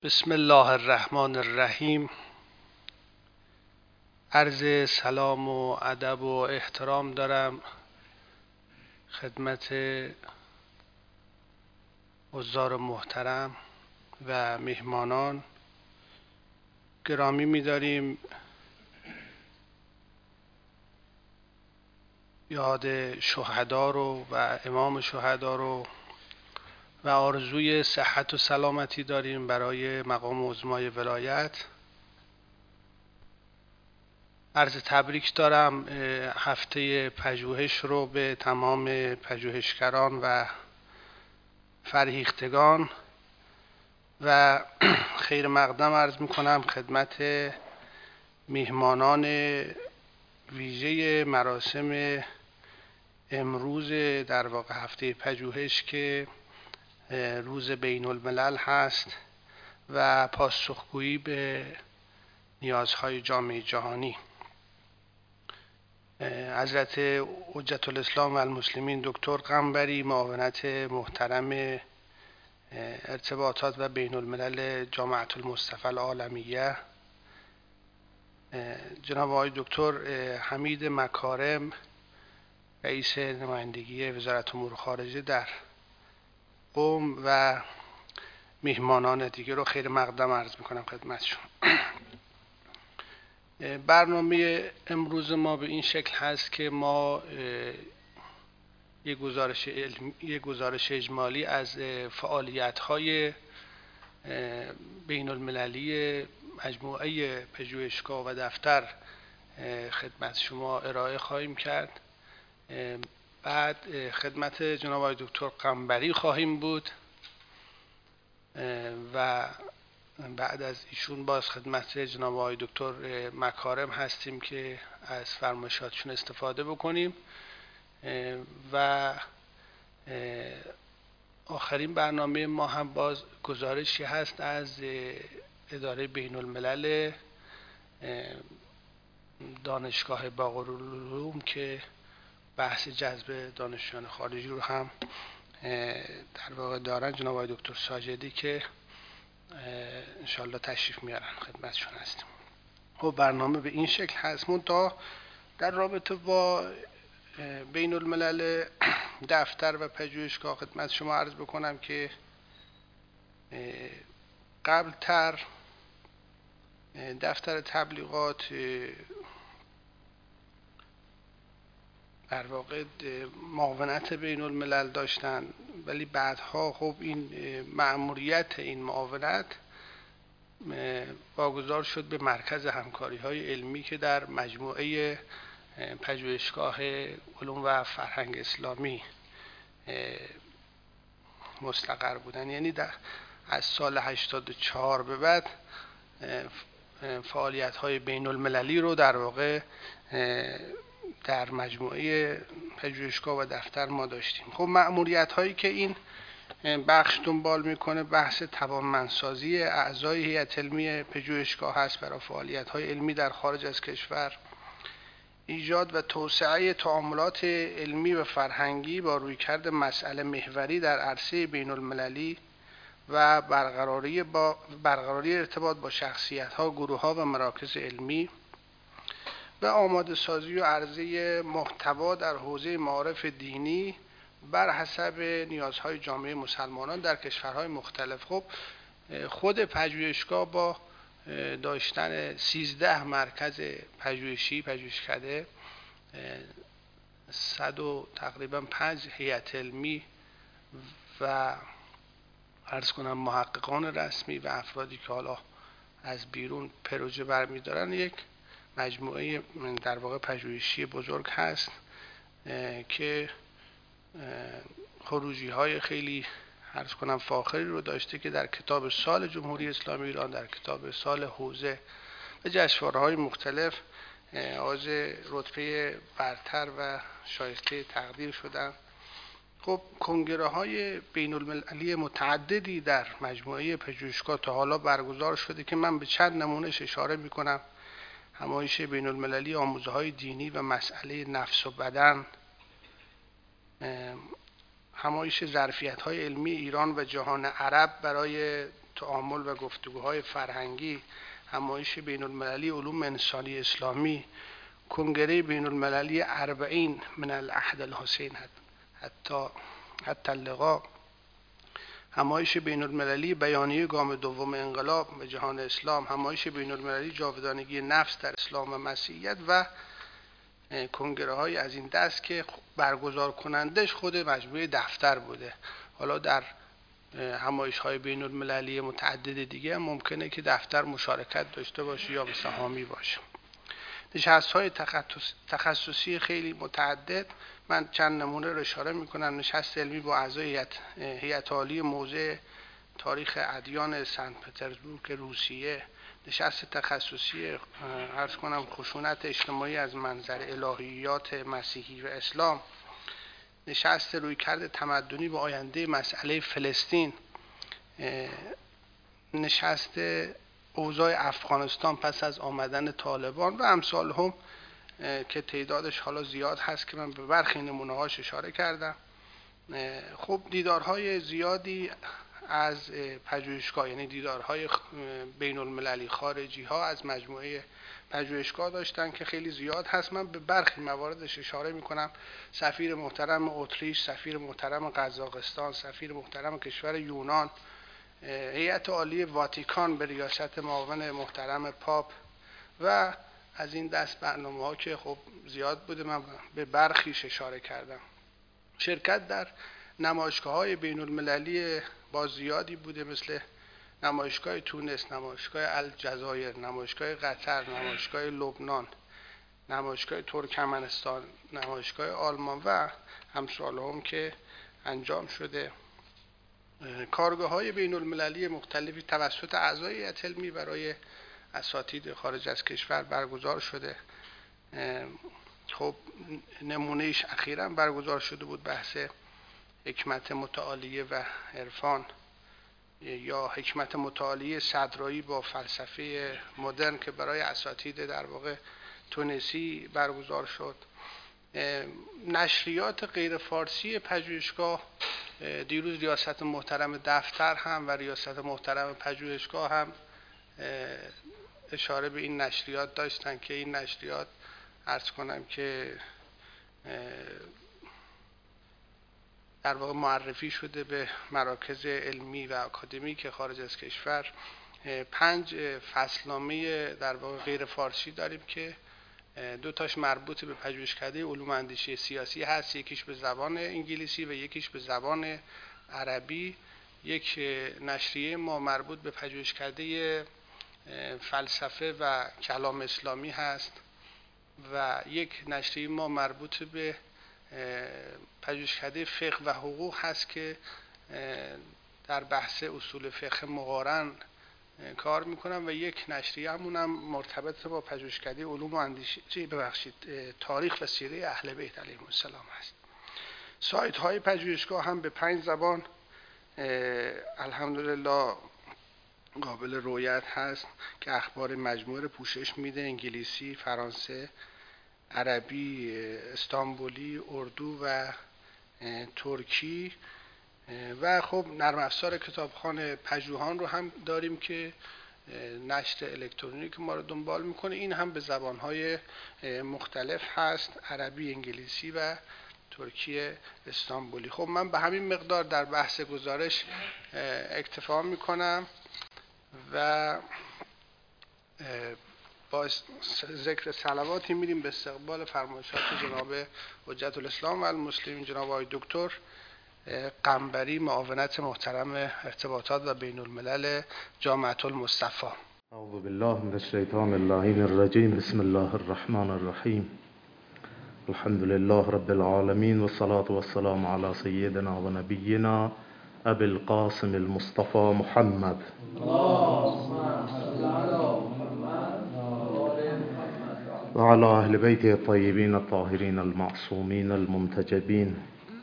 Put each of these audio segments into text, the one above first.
بسم الله الرحمن الرحیم. عرض سلام و ادب و احترام دارم خدمت حضار محترم و میهمانان گرامی. می‌داریم یاد شهدا رو و امام شهدا رو و آرزوی صحت و سلامتی داریم برای مقام عظمای ولایت. عرض تبریک دارم هفته پژوهش رو به تمام پژوهشگران و فرهیختگان و خیر مقدم عرض میکنم خدمت میهمانان ویژه مراسم امروز، در واقع هفته پژوهش که روز بین الملل هست و پاسخگویی به نیازهای جامعه جهانی. حضرت حجت الاسلام و المسلمین دکتر قنبری، معاونت محترم ارتباطات و بین الملل جامعة المصطفى العالمیه، جناب آقای دکتر حمید مکارم، رئیس نمایندگی وزارت امور خارجه در قم و میهمانان دیگه رو خیر مقدم عرض میکنم خدمتشون. برنامه امروز ما به این شکل هست که ما یک گزارش اجمالی از فعالیت‌های بین المللی مجموعه پژوهشگاه و دفتر خدمت شما ارائه خواهیم کرد. بعد خدمت جناب آقای دکتر قنبری خواهیم بود و بعد از ایشون باز خدمت جناب آقای دکتر مکارم هستیم که از فرمایشاتشون استفاده بکنیم و آخرین برنامه ما هم باز گزارشی هست از اداره بین الملل دانشگاه باقرالعلوم که بحث جذب دانشجویان خارجی رو هم در واقع دارن، جناب آقای دکتر ساجدی که انشالله تشریف میارن خدمتشون هستیم. و برنامه به این شکل هست. منتها در رابطه با بین الملل دفتر و پژوهشگاه خدمت شما عرض بکنم که قبلتر دفتر تبلیغات در واقع معاونت بین الملل داشتن، ولی بعدها خب این مأموریت این معاونت واگذار شد به مرکز همکاری های علمی که در مجموعه پژوهشگاه علوم و فرهنگ اسلامی مستقر بودن. یعنی از سال 84 به بعد فعالیت های بین المللی رو در واقع در مجموعه پژوهشگاه و دفتر ما داشتیم. خب مأموریت هایی که این بخش دنبال میکنه بحث توانمندسازی اعضای هیئت علمی پژوهشگاه هست برای فعالیت های علمی در خارج از کشور، ایجاد و توسعه تعاملات علمی و فرهنگی با رویکرد مسئله محوری در عرصه بین المللی و برقراری ارتباط با شخصیت ها، گروه ها و مراکز علمی و آماده سازی و عرضه محتوا در حوزه معارف دینی بر حسب نیازهای جامعه مسلمانان در کشورهای مختلف. خب خود پژوهشگاه با داشتن 13 مرکز پژوهشکده، 100 و تقریبا 5 هیئت علمی و عرض کنم محققان رسمی و افرادی که حالا از بیرون پروژه برمیدارن، یک مجموعه در واقع پژوهشی بزرگ هست که خروجی های خیلی عرض کنم فاخری رو داشته که در کتاب سال جمهوری اسلامی ایران، در کتاب سال حوزه و جشنواره‌های مختلف از رتبه برتر و شایسته تقدیر شدن. خب کنگره های بین المللی متعددی در مجموعه پژوهشگاه تا حالا برگزار شده که من به چند نمونهش اشاره میکنم. همایش بین المللی آموزه های دینی و مسئله نفس و بدن، همایش ظرفیت های علمی ایران و جهان عرب برای تعامل و گفتگوهای فرهنگی، همایش بین المللی علوم انسانی اسلامی، کنگره بین المللی 40 من العهد الحسین حتی اللقاء، همایش بین المللی بیانیه گام دوم انقلاب و جهان اسلام، همایش بین المللی جاودانگی نفس در اسلام و مسیحیت و کنگره های از این دست که برگزار کنندش خود مجموعه دفتر بوده. حالا در همایش های بین المللی متعدد دیگه هم ممکنه که دفتر مشارکت داشته باشه یا مثل حامی باشه. نشست های تخصصی خیلی متعدد، من چند نمونه رو اشاره میکنم. نشست علمی با اعضای هیئت عالی موضع تاریخ ادیان سنت پترزبورگ روسیه، نشست تخصصی عرض کنم خشونت اجتماعی از منظر الهیات مسیحی و اسلام، نشست رویکرد تمدنی با آینده مسئله فلسطین، نشست اوضاع افغانستان پس از آمدن طالبان و امثال هم که تعدادش حالا زیاد هست که من به برخی نمونه هاش اشاره کردم. خب دیدارهای زیادی از پژوهشگاه، یعنی دیدارهای بین المللی خارجی ها از مجموعه پژوهشگاه داشتن که خیلی زیاد هست. من به برخی مواردش اشاره میکنم. سفیر محترم اتریش، سفیر محترم قزاقستان، سفیر محترم کشور یونان، هیئت عالی واتیکان به ریاست معاون محترم پاپ و از این دست برنامه ها که خب زیاد بوده، من به برخیش اشاره کردم. شرکت در نمایشگاه های بین المللی با زیادی بوده، مثل نمایشگاه تونس، نمایشگاه الجزایر، نمایشگاه قطر، نمایشگاه لبنان، نمایشگاه ترکمنستان، نمایشگاه آلمان و امثال هم که انجام شده. کارگاه های بین المللی مختلفی توسط اعضای هیئت علمی برای اساتید خارج از کشور برگزار شده. خب نمونهش اخیراً برگزار شده بود بحث حکمت متعالیه و عرفان یا حکمت متعالیه صدرایی با فلسفه مدرن که برای اساتید در واقع تونسی برگزار شد. نشریات غیر فارسی پژوهشگاه، دیروز ریاست محترم دفتر هم و ریاست محترم پژوهشگاه هم اشاره به این نشریات داشتن که این نشریات عرض کنم که در واقع معرفی شده به مراکز علمی و آکادمی که خارج از کشور. 5 فصلنامه در واقع غیر فارسی داریم که 2 تاش مربوط به پژوهشکده علوم اندیشه سیاسی هست، یکیش به زبان انگلیسی و یکیش به زبان عربی. یک نشریه ما مربوط به پژوهشکده فلسفه و کلام اسلامی هست و یک نشریه ما مربوط به پژوهشکده فقه و حقوق هست که در بحث اصول فقه مقارن کار میکنم و یک نشریه همونم مرتبط با پژوهشکده علوم و اندیشه تاریخ و سیره اهل بیت علیهم السلام هست. سایت های پژوهشگاه هم به 5 زبان الحمدلله قابل رؤیت هست که اخبار مجموعه رو پوشش میده: انگلیسی، فرانسه، عربی، استانبولی، اردو و ترکی. و خب نرم افزار کتابخوان پژوهان رو هم داریم که نشر الکترونیک ما رو دنبال میکنه. این هم به زبانهای مختلف هست: عربی، انگلیسی و ترکی استانبولی. خب من به همین مقدار در بحث گزارش اکتفا میکنم و با ذکر صلواتی میریم به استقبال فرمایشات جناب حجت الاسلام و المسلمین جناب آقای دکتر قنبری، معاونت محترم ارتباطات و بین الملل جامعة المصطفى. اعوذ بالله من الشیطان اللعین الرجیم. بسم الله الرحمن الرحیم. الحمد لله رب العالمین و الصلاة والسلام علی سیدنا و نبینا ابی القاسم المصطفى محمد. و علی اهل بیت الطیبین الطاهرین المعصومین المنتجبین.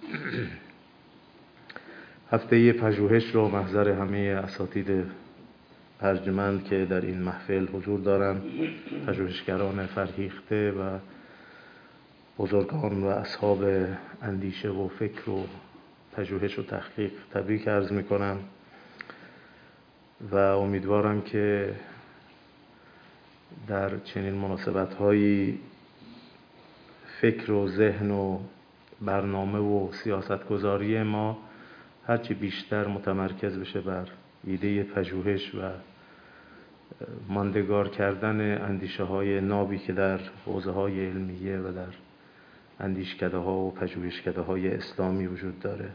هفته پژوهش رو محضر همه اساتید ارجمند که در این محفل حضور دارند، پژوهشگران فرهیخته و بزرگان و اصحاب اندیشه و فکر و پژوهش و تحقیق تبریک عرض میکنم. و امیدوارم که در چنین مناسبت‌هایی فکر و ذهن و برنامه و سیاستگذاری ما هرچی بیشتر متمرکز بشه بر ایده پژوهش و ماندگار کردن اندیشه‌های نابی که در حوزه‌های علمیه و در اندیشکده‌ها و پژوهشکده‌های اسلامی وجود داره.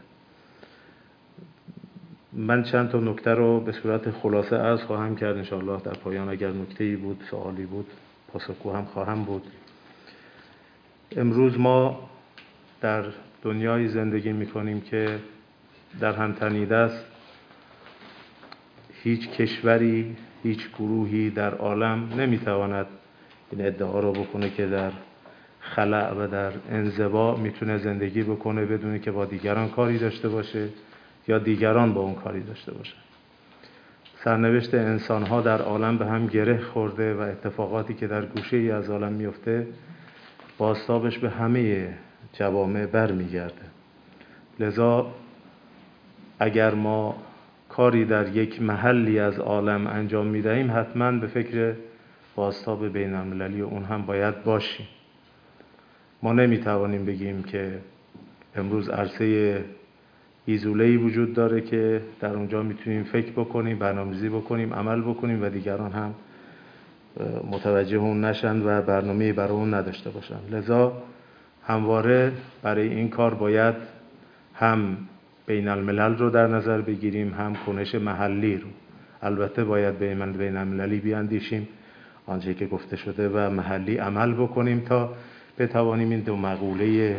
من چند تا نکته رو به صورت خلاصه عرض خواهم کرد. انشاءالله در پایان اگر نکته‌ای بود، سوالی بود، پاسخگو هم خواهم بود. امروز ما در دنیای زندگی می‌کنیم که در هم تنیده است. هیچ کشوری، هیچ گروهی در عالم نمی‌تواند این ادعا رو بکنه که در خلأ و در انزوا میتونه زندگی بکنه بدون که با دیگران کاری داشته باشه یا دیگران با اون کاری داشته باشه. سرنوشت انسان‌ها در عالم به هم گره خورده و اتفاقاتی که در گوشه‌ای از عالم میفته بازتابش به همه جوامع برمیگرده. لذا اگر ما کاری در یک محلی از عالم انجام میدهیم حتما به فکر بازتاب بین المللی اون هم باید باشیم. ما نمیتوانیم بگیم که امروز عرصه ایزوله‌ای وجود داره که در اونجا میتونیم فکر بکنیم، برنامه‌ریزی بکنیم، عمل بکنیم و دیگران هم متوجه اون نشن و برنامه‌ای برای اون نداشته باشن. لذا همواره برای این کار باید هم بین الملل رو در نظر بگیریم، هم کنش محلی رو. البته باید بین المللی بیاندیشیم، آنچه که گفته شده، و محلی عمل بکنیم تا بتوانیم این دو مقوله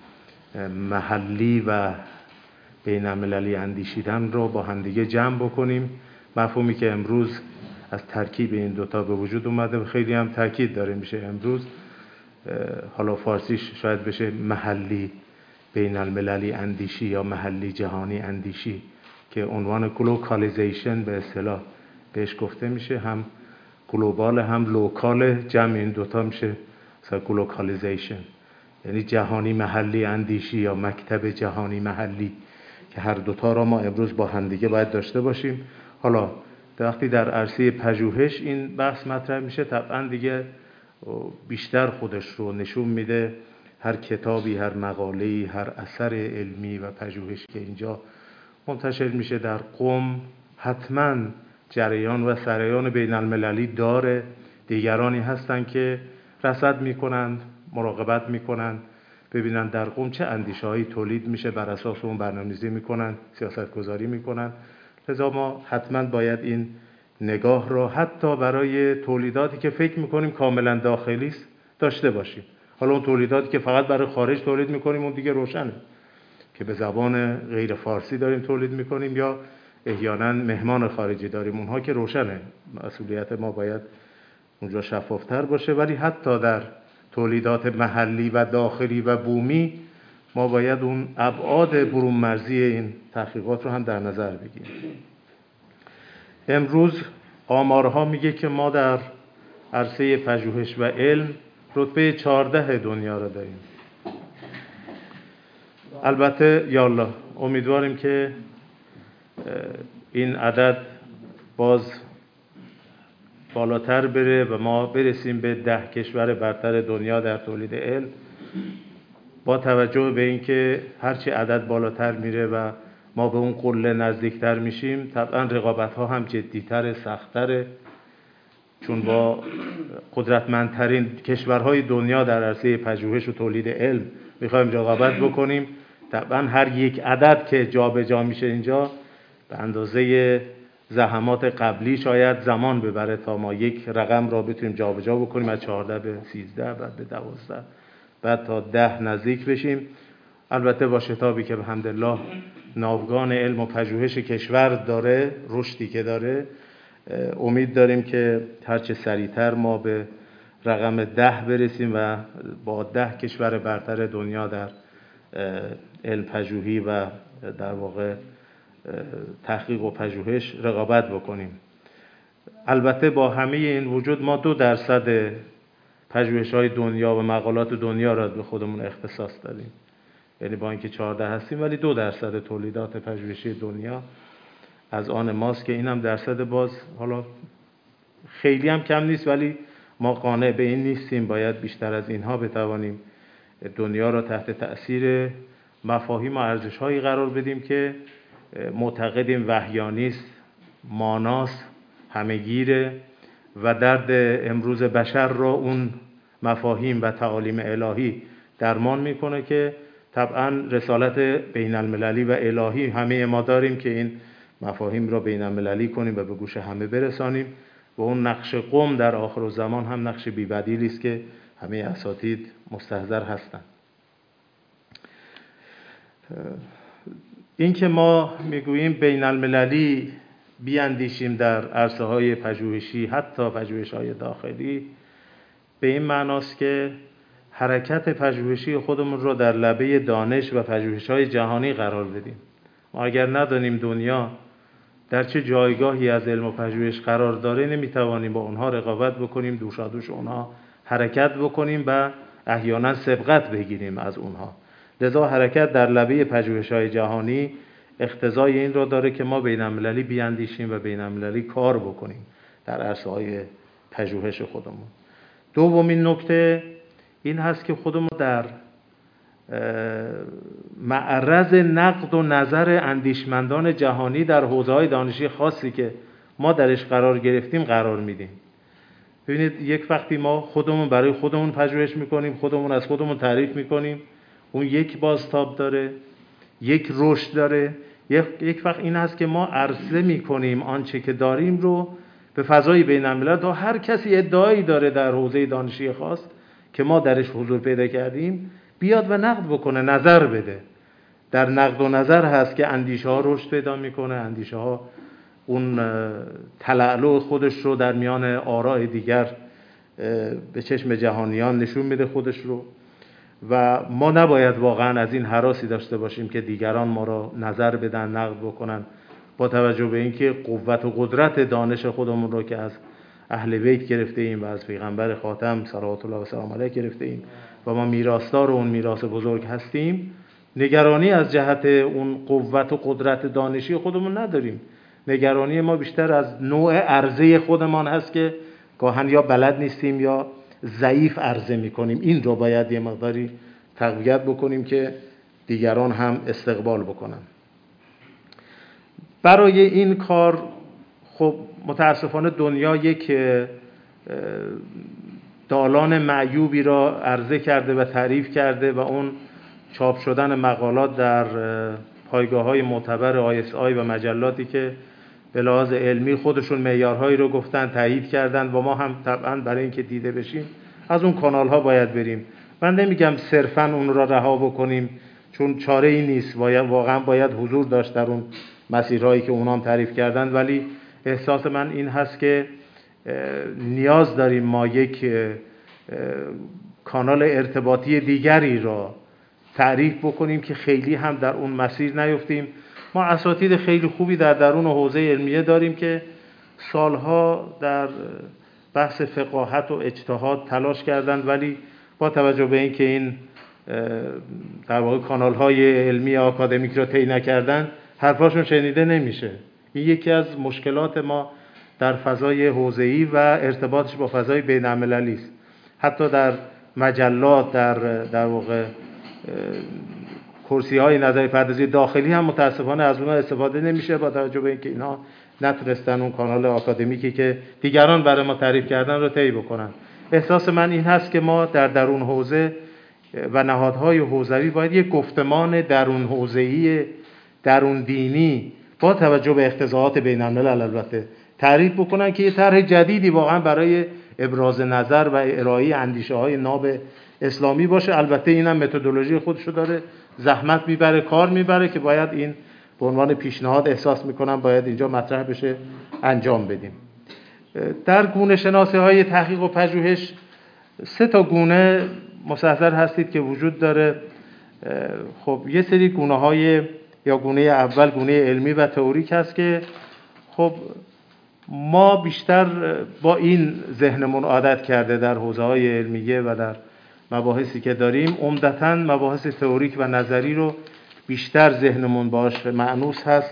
محلی و بین المللی اندیشیدن رو با همدیگه جمع بکنیم. مفهومی که امروز از ترکیب این دوتا به وجود اومده و خیلی هم تاکید داره میشه امروز. حالا فارسیش شاید بشه محلی بین المللی اندیشی یا محلی جهانی اندیشی که عنوان گلوکالیزیشن به اصطلاح بهش گفته میشه. هم گلوبال هم لوکال، جمع این دوتا میشه گلوکالیزیشن، یعنی جهانی محلی اندیشی یا مکتب جهانی محلی، که هر دوتا را ما امروز با همدیگه باید داشته باشیم. حالا وقتی در عرصه پژوهش این بحث مطرح میشه طبعا دیگه بیشتر خودش رو نشون میده. هر کتابی، هر مقاله‌ای، هر اثر علمی و پژوهش که اینجا منتشر میشه در قم حتما جریان و سریان بین المللی داره. دیگرانی هستن که رصد میکنن، مراقبت میکنن، ببینن در قم چه اندیشه‌هایی تولید میشه، بر اساس اون برنامه‌ریزی میکنن، سیاستگذاری میکنن. لذا ما حتما باید این نگاه را حتی برای تولیداتی که فکر میکنیم کاملا داخلی است داشته باشیم. حالا اون تولیداتی که فقط برای خارج تولید میکنیم اون دیگه روشنه که به زبان غیر فارسی داریم تولید میکنیم یا احیانا مهمان خارجی داریم، اونها که روشنه. مسئولیت ما باید اونجا شفافتر باشه. ولی حتی در تولیدات محلی و داخلی و بومی ما باید اون ابعاد برون مرزی این تحقیقات رو هم در نظر بگیریم. امروز آمارها میگه که ما در عرصه پژوهش و علم رتبه 14 دنیا رو داریم. البته یالله امیدواریم که این عدد باز بالاتر بره و ما برسیم به 10 کشور برتر دنیا در تولید علم. با توجه به اینکه هرچی عدد بالاتر میره و ما به اون قله نزدیکتر میشیم طبعا رقابت‌ها هم جدی‌تر، سخت‌تره، چون با قدرتمندترین کشورهای دنیا در عرصه پژوهش و تولید علم میخوایم رقابت بکنیم. طبعا هر یک عدد که جابجا میشه اینجا به اندازه زحمات قبلی شاید زمان ببره تا ما یک رقم را بتونیم جابجا بکنیم، از 14 به 13 بعد به 12 بعد تا 10 نزدیک بشیم. البته با شتابی که بحمدالله ناوگان علم و پژوهش کشور داره، رشدی که داره، امید داریم که هرچه سریعتر ما به رقم 10 برسیم و با 10 کشور برتر دنیا در علم پژوهی و در واقع تحقیق و پژوهش رقابت بکنیم. البته با همه این وجود ما 2% پژوهش‌های دنیا و مقالات دنیا را به خودمون اختصاص دادیم. یعنی با اینکه 14 هستیم ولی 2% تولیدات پژوهشی دنیا از آن ماست که این هم درصد باز حالا خیلی هم کم نیست، ولی ما قانع به این نیستیم. باید بیشتر از اینها بتوانیم دنیا را تحت تأثیر مفاهیم و ارزش‌هایی قرار بدیم که معتقدیم وحیانی است، ماناست، همه‌گیره و درد امروز بشر را اون مفاهیم و تعالیم الهی درمان میکنه که طبعا رسالت بین المللی و الهی همه ما داریم که این مفاهیم را بین المللی کنیم و به گوش همه برسانیم و اون نقش قم در آخرالزمان هم نقش بی‌بدیلی است که همه اساتید مستحضر هستند. این که ما میگوییم بین المللی بیاندیشیم در عرصه‌های پژوهشی، حتی پژوهش‌های داخلی، به این معناست که حرکت پژوهشی خودمون رو در لبه دانش و پژوهش‌های جهانی قرار بدیم. ما اگر ندانیم دنیا در چه جایگاهی از علم و پژوهش قرار داره، نمیتوانیم با اونها رقابت بکنیم، دوشادوش اونها حرکت بکنیم و احیانا سبقت بگیریم از اونها. لذا حرکت در لبه پژوهش‌های جهانی اقتضای این را داره که ما بین‌المللی بیاندیشیم و بین‌المللی کار بکنیم در عرصه‌های پژوهش خودمون. دومین نکته این هست که خودمون در معرض نقد و نظر اندیشمندان جهانی در حوزه‌های دانشی خاصی که ما درش قرار گرفتیم قرار میدیم. ببینید یک وقتی ما خودمون برای خودمون پژوهش میکنیم، خودمون از خودمون تعریف میکنیم، اون یک بازتاب داره، یک رشد داره. یک وقت این هست که ما عرضه میکنیم آنچه که داریم رو به فضای بین‌الملل تا هر کسی ادعایی داره در حوزه دانشی خاص که ما درش حضور پیدا کردیم بیاد و نقد بکنه، نظر بده. در نقد و نظر هست که اندیشه ها رشد پیدا میکنه، اندیشه ها اون تلألؤ خودش رو در میان آراء دیگر به چشم جهانیان نشون میده خودش رو و ما نباید واقعا از این هراسی داشته باشیم که دیگران ما را نظر بدن، نقد بکنن، با توجه به اینکه قوت و قدرت دانش خودمون رو که از اهل بیت گرفته ایم و از پیغمبر خاتم صلوات الله و سلام علیه گرفته ایم و ما میراثدار اون میراث بزرگ هستیم، نگرانی از جهت اون قوت و قدرت دانشی خودمون نداریم. نگرانی ما بیشتر از نوع عرضه خودمان هست که گاهن یا بلد نیستیم یا ضعیف عرضه میکنیم. این رو باید یه مقداری تقویت بکنیم که دیگران هم استقبال بکنن. برای این کار خب متاسفانه دنیا یک دالان معیوبی را عرضه کرده و تعریف کرده و اون چاپ شدن مقالات در پایگاه‌های معتبر ISI و مجلاتی که به لحاظ علمی خودشون معیارهایی رو گفتن، تایید کردن و ما هم طبعا برای اینکه دیده بشیم از اون کانال‌ها باید بریم. من نمیگم صرفاً اون را رها بکنیم چون چاره ای نیست، واقعا باید حضور داشت در اون مسیرهایی که اونام تعریف کردن، ولی احساس من این هست که نیاز داریم ما یک کانال ارتباطی دیگری را تعریف بکنیم که خیلی هم در اون مسیر نیفتیم. ما اساتید خیلی خوبی در درون حوزه علمیه داریم که سالها در بحث فقاهت و اجتهاد تلاش کردند، ولی با توجه به اینکه این در واقع کانال‌های علمی آکادمیک را طی نکردن حرفاشون شنیده نمیشه. این یکی از مشکلات ما در فضای حوزه‌ای و ارتباطش با فضای بین‌المللی است. حتی در مجلات در واقع کرسی‌های نظری پردازی داخلی هم متاسفانه از اونها استفاده نمیشه با توجه به اینکه اینها نتونستن اون کانال آکادمیکی که دیگران برای ما تعریف کردن رو طی بکنن. احساس من این هست که ما در درون حوزه و نهادهای حوزوی باید یک گفتمان درون حوزه‌ای، درون دینی با توجه به اقتضاعات بین‌الملل البته تعریف بکنن که یه طرح جدیدی واقعا برای ابراز نظر و ارائه اندیشه‌های ناب اسلامی باشه. البته اینم متدولوژی خودشو داره، زحمت میبره، کار میبره که باید این به عنوان پیشنهاد احساس میکنم باید اینجا مطرح بشه، انجام بدیم. در گونه شناسی های تحقیق و پژوهش 3 گونه مستحضر هستید که وجود داره. خب یه سری گونه های یا گونه اول گونه علمی و تئوریک هست که خب ما بیشتر با این ذهنمون عادت کرده در حوزه‌های علمیه و در مباحثی که داریم عمدتاً مباحث تئوریک و نظری رو بیشتر ذهنمون باش مأنوس هست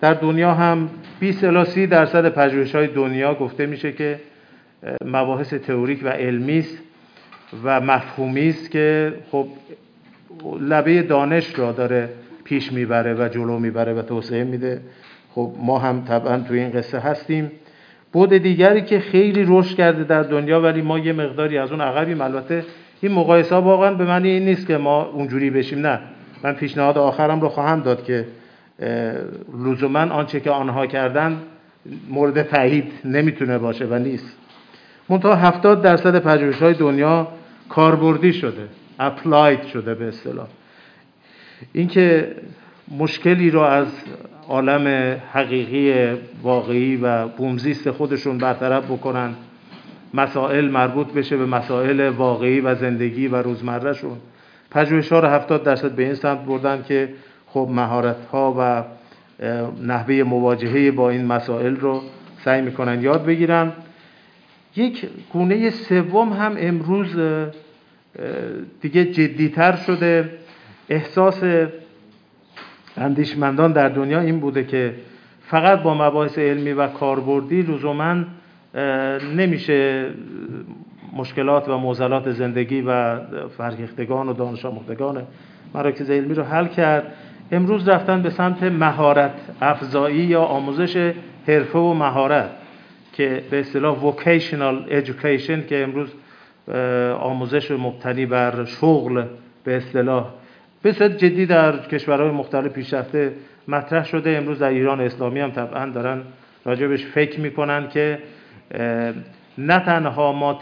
در دنیا هم 20 الی 30% پژوهش‌های دنیا گفته میشه که مباحث تئوریک و علمی است و مفهومی است که خب لبه دانش را داره پیش میبره و جلو میبره و توسعه میده. خب ما هم طبعا توی این قصه هستیم. بعد دیگری که خیلی رشد کرده در دنیا ولی ما یه مقداری از اون عقبیم. البته این مقایسه واقعا به معنی این نیست که ما اونجوری بشیم، نه. من پیشنهاد آخرم رو خواهم داد که لزوما آنچه که آنها کردن مورد تایید نمیتونه باشه و نیست. منتها 70% پژوهش‌های دنیا کاربردی شده، اپلاید شده به اصطلاح. اینکه مشکلی رو از عالم حقیقی واقعی و بومزیست خودشون برطرف بکنن، مسائل مربوط بشه به مسائل واقعی و زندگی و روزمرهشون، پژوهش‌ها رو 70% به این سمت بردن که خب مهارت‌ها و نحوه مواجهه با این مسائل رو سعی میکنن یاد بگیرن. یک گونه سوم هم امروز دیگه جدی‌تر شده. احساس اندیشمندان در دنیا این بوده که فقط با مباحث علمی و کاربردی لزوماً نمیشه مشکلات و معضلات زندگی و فرهیختگان و دانش آموختگان مراکز علمی رو حل کرد. امروز رفتن به سمت مهارت افزایی یا آموزش حرفه و مهارت که به اصطلاح vocational education، که امروز آموزش مبتنی بر شغل به اصطلاح به صورت جدی در کشورهای مختلف پیشرفته مطرح شده. امروز در ایران اسلامی هم طبعا دارن راجبش فکر میکنن که نه تنها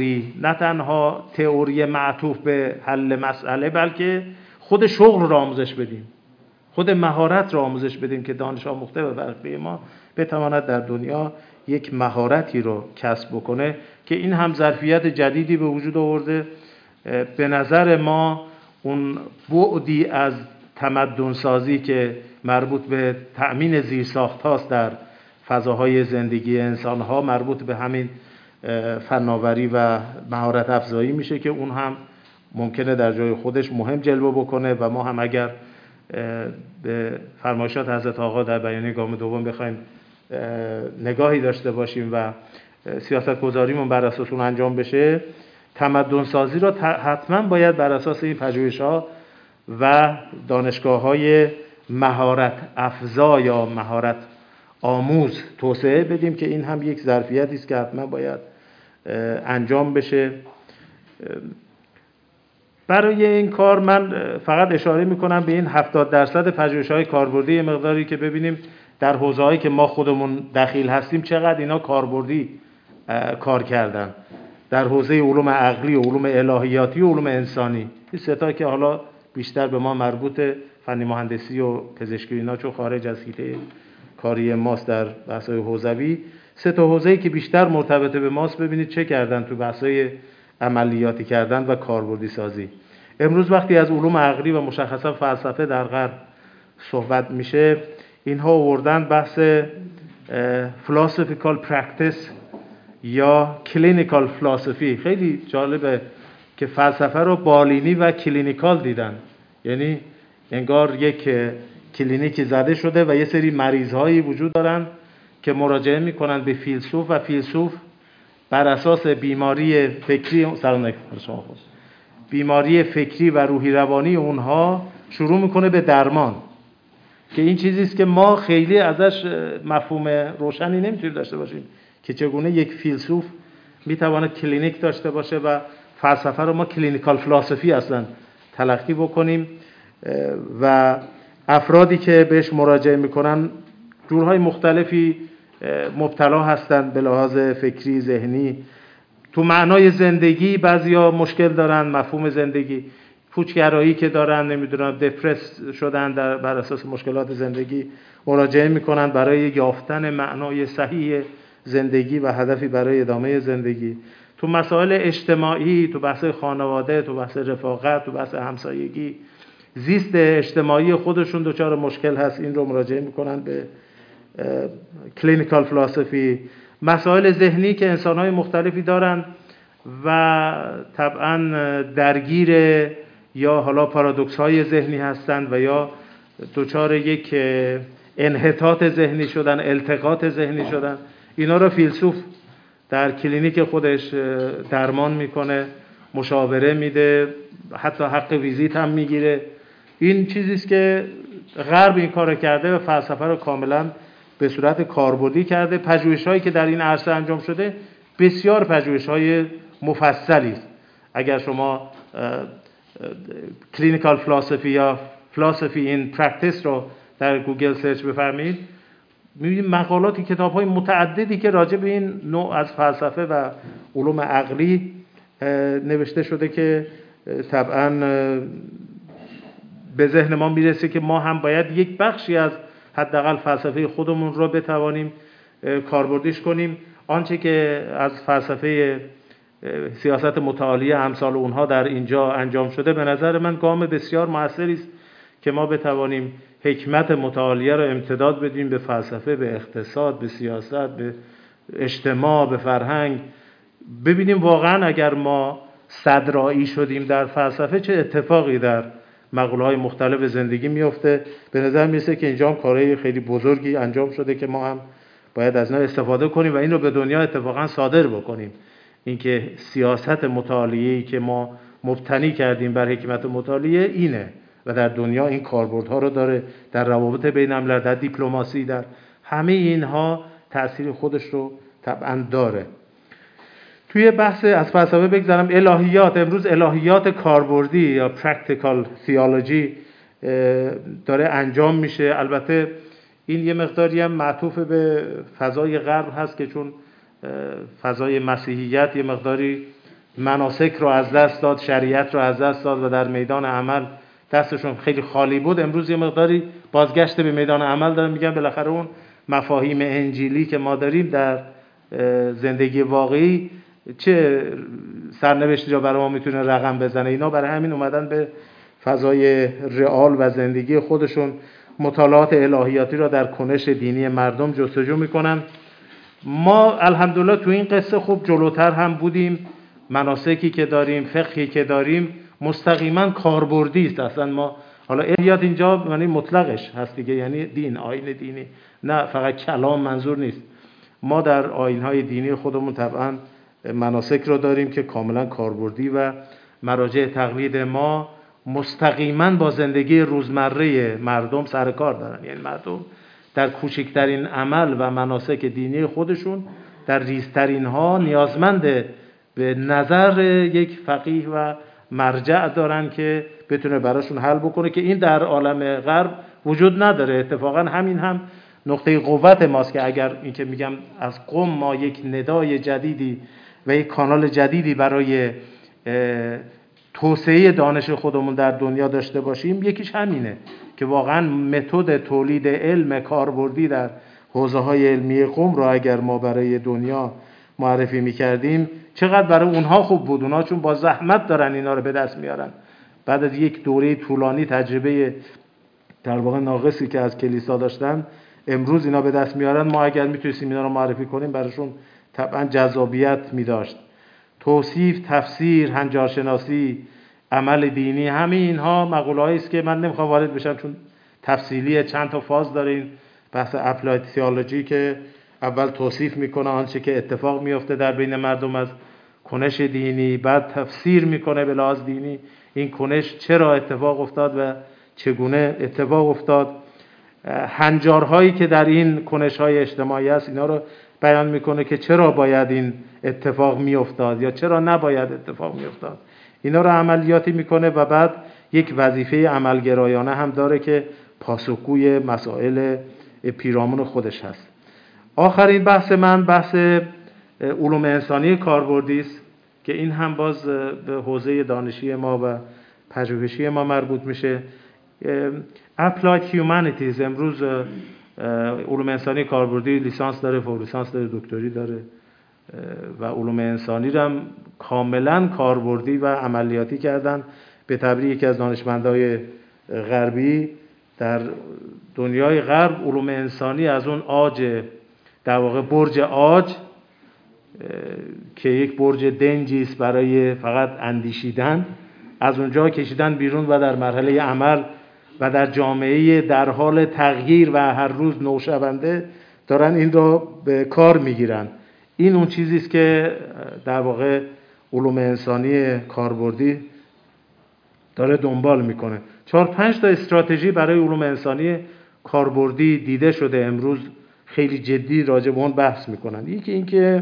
تئوری معطوف به حل مسئله، بلکه خود شغل را آموزش بدیم، خود مهارت را آموزش بدیم که دانش آموخته و فرهیخته ما بتواند در دنیا یک مهارتی رو کسب بکنه که این هم ظرفیت جدیدی به وجود آورده. به نظر ما اون بعدی از تمدن سازی که مربوط به تأمین زیرساخت هاست در فضاهای زندگی انسان ها، مربوط به همین فناوری و مهارت افزایی میشه که اون هم ممکنه در جای خودش مهم جلوه بکنه و ما هم اگر به فرمایشات حضرت آقا در بیانیه گام دوم بخوایم نگاهی داشته باشیم و سیاست گذاریمون بر اساس اون انجام بشه، تمدن سازی را حتما باید بر اساس این پژوهش‌ها و دانشگاه‌های مهارت افزا یا مهارت آموز توسعه بدیم که این هم یک ظرفیتی است که حتما باید انجام بشه. برای این کار من فقط اشاره میکنم به این 70% پژوهش‌های کاربردی مقداری که ببینیم در حوزه‌هایی که ما خودمون دخیل هستیم چقدر اینا کاربردی کار کردن. در حوزه علوم عقلی و علوم الهیاتی و علوم انسانی، این سه تا که حالا بیشتر به ما مربوطه، فنی مهندسی و پزشکی اینا چون خارج از حیطه کاری ماست در بحث‌های حوزوی، سه تا حوزه‌ای که بیشتر مرتبط به ماست ببینید چه کردن تو بحث‌های عملیاتی کردن و کاربردی سازی. امروز وقتی از علوم عقلی و مشخصا فلسفه در غرب صحبت میشه، اینها آوردن بحث philosophical practice یا clinical philosophy. خیلی جالبه که فلسفه رو بالینی و کلینیکال دیدن، یعنی انگار یک کلینیکی زده شده و یه سری مریض‌هایی وجود دارن که مراجعه میکنن به فیلسوف و فیلسوف بر اساس بیماری فکری بیماری فکری و روحی روانی اونها شروع میکنه به درمان، که این چیزی است که ما خیلی ازش مفهوم روشنی نمیتونیم داشته باشیم که چگونه یک فیلسوف میتواند کلینیک داشته باشه و فلسفه رو ما کلینیکال فلسفی اصلا تلقی بکنیم و افرادی که بهش مراجعه میکنن جورهای مختلفی مبتلا هستند به لحاظ فکری ذهنی. تو معنای زندگی بعضیا مشکل دارن، مفهوم زندگی، پوچگرایی که دارن، نمیدونم دپرس شدن بر اساس مشکلات زندگی، مراجعه میکنن برای یافتن معنای صحیح زندگی و هدفی برای ادامه زندگی. تو مسائل اجتماعی، تو بحث خانواده، تو بحث رفاقت، تو بحث همسایگی، زیست اجتماعی خودشون دچار مشکل هست، این رو مراجعه میکنن به کلینیکال فلسفی. مسائل ذهنی که انسان‌های مختلفی دارن و طبعاً درگیر یا حالا پارادوکس‌های ذهنی هستند و یا دچار یک انحطاط ذهنی شدن، التقاط ذهنی شدن. اینا رو فیلسوف در کلینیک خودش درمان میکنه، مشاوره میده، حتی حق ویزیت هم میگیره. این چیزیست که غرب این کارو کرده و فلسفه رو کاملا به صورت کاربردی کرده. پژوهش‌هایی که در این عرصه انجام شده بسیار پژوهش‌های مفصلی است. اگر شما کلینیکال فلسفی یا فلسفی این پرکتیس رو در گوگل سرچ بفرمایید، می‌بینید مقالاتی، کتاب‌های متعددی که راجع به این نوع از فلسفه و علوم عقلی نوشته شده که طبعاً به ذهن ما میرسه که ما هم باید یک بخشی از حداقل فلسفه خودمون رو بتوانیم کاربردیش کنیم. آنچه که از فلسفه سیاست متعالیه امثال اونها در اینجا انجام شده به نظر من گام بسیار موثری است که ما بتوانیم حکمت متعالیه رو امتداد بدیم به فلسفه، به اقتصاد، به سیاست، به اجتماع، به فرهنگ. ببینیم واقعا اگر ما صدرایی شدیم در فلسفه چه اتفاقی در مقوله‌های مختلف زندگی میفته. به نظر میرسه که اینجا هم کارهای خیلی بزرگی انجام شده که ما هم باید از اینا استفاده کنیم و این رو به دنیا اتفاقا صادر بکنیم. اینکه سیاست متعالیه‌ای که ما مبتنی کردیم بر حکمت متعالیه اینه و در دنیا این کاربردها رو داره، در روابط بین‌الملل، در دیپلماسی، در همه اینها تأثیر خودش رو طبعا داره. توی بحث از فلسفه بگذارم الهیات. امروز الهیات کاربردی یا پرکتیکال تئولوژی داره انجام میشه. البته این یه مقداری هم معطوف به فضای غرب هست که چون فضای مسیحیت یه مقداری مناسک رو از دست داد، شریعت رو از دست داد و در میدان عمل دستشون خیلی خالی بود. امروز یه مقداری بازگشت به میدان عمل دارن، میگن بالاخره اون مفاهیم انجیلی که ما داریم در زندگی واقعی چه سرنوشتی را برای ما میتونه رقم بزنه. اینا برای همین اومدن به فضای رئال و زندگی خودشون مطالعات الهیاتی را در کنش دینی مردم جستجو میکنن. ما الحمدلله تو این قصه خوب جلوتر هم بودیم. مناسکی که داریم، فقهی که داریم مستقیما کاربردی است. اصلا ما حالا الهیات اینجا معنی مطلقش هست دیگه، یعنی دین، آیین دینی، نه فقط کلام منظور نیست. ما در آیین‌های دینی خودمون طبعاً مناسک رو داریم که کاملا کاربردی و مراجع تقلید ما مستقیما با زندگی روزمره مردم سر کار دارن. یعنی مردم در کوچکترین عمل و مناسک دینی خودشون در ریزترین ها نیازمند به نظر یک فقیه و مرجع دارن که بتونه براشون حل بکنه، که این در عالم غرب وجود نداره. اتفاقا همین هم نقطه قوت ماست که اگر این که میگم از قم ما یک ندای جدیدی و یک کانال جدیدی برای توسعه دانش خودمون در دنیا داشته باشیم، یکیش همینه که واقعا متد تولید علم کاربردی در حوزه‌های علمی قم را اگر ما برای دنیا معرفی می‌کردیم چقدر برای اونها خوب بود. اونها چون با زحمت دارن اینا رو به دست میارن، بعد از یک دوره طولانی تجربه در واقع ناقصی که از کلیسا داشتن امروز اینا به دست میارن. ما اگر میتونستیم اینا رو معرفی کنیم براشون طبعا جذابیت می‌داشت. توصیف، تفسیر، هنجارشناسی، عمل دینی، همه اینها مقوله‌ای است که من نمیخوام وارد بشم چون تفصیلیه، چند تا فاز داره این بحث اپلاید تئولوژی که اول توصیف میکنه آنچه که اتفاق میفته در بین مردم از کنش دینی، بعد تفسیر میکنه به لحاظ دینی این کنش چرا اتفاق افتاد و چگونه اتفاق افتاد. هنجارهایی که در این کنش‌های اجتماعی است اینا رو بیان میکنه که چرا باید این اتفاق میافتاد یا چرا نباید اتفاق میافتاد. اینا رو عملیاتی میکنه و بعد یک وظیفه عملگرایانه هم داره که پاسخگوی مسائل پیرامون خودش هست. آخرین بحث من بحث علوم انسانی کاربردی است که این هم باز به حوزه دانشی ما و پژوهشی ما مربوط میشه. Applied Humanities امروز علوم انسانی کاربردی لیسانس داره، فوق لیسانس داره، دکتری داره و علوم انسانی رو هم کاملا کاربردی و عملیاتی کردن. به تعبیر یکی از دانشمندای غربی در دنیای غرب علوم انسانی از اون عاج، در واقع برج عاج که یک برج دنجی است برای فقط اندیشیدن، از اونجا کشیدن بیرون و در مرحله عمل و در جامعه در حال تغییر و هر روز نوشونده دارن این را به کار میگیرن. این اون چیزی است که در واقع علوم انسانی کاربردی داره دنبال میکنه. 4-5 تا استراتژی برای علوم انسانی کاربردی دیده شده، امروز خیلی جدی راجع به اون بحث میکنن. یکی این که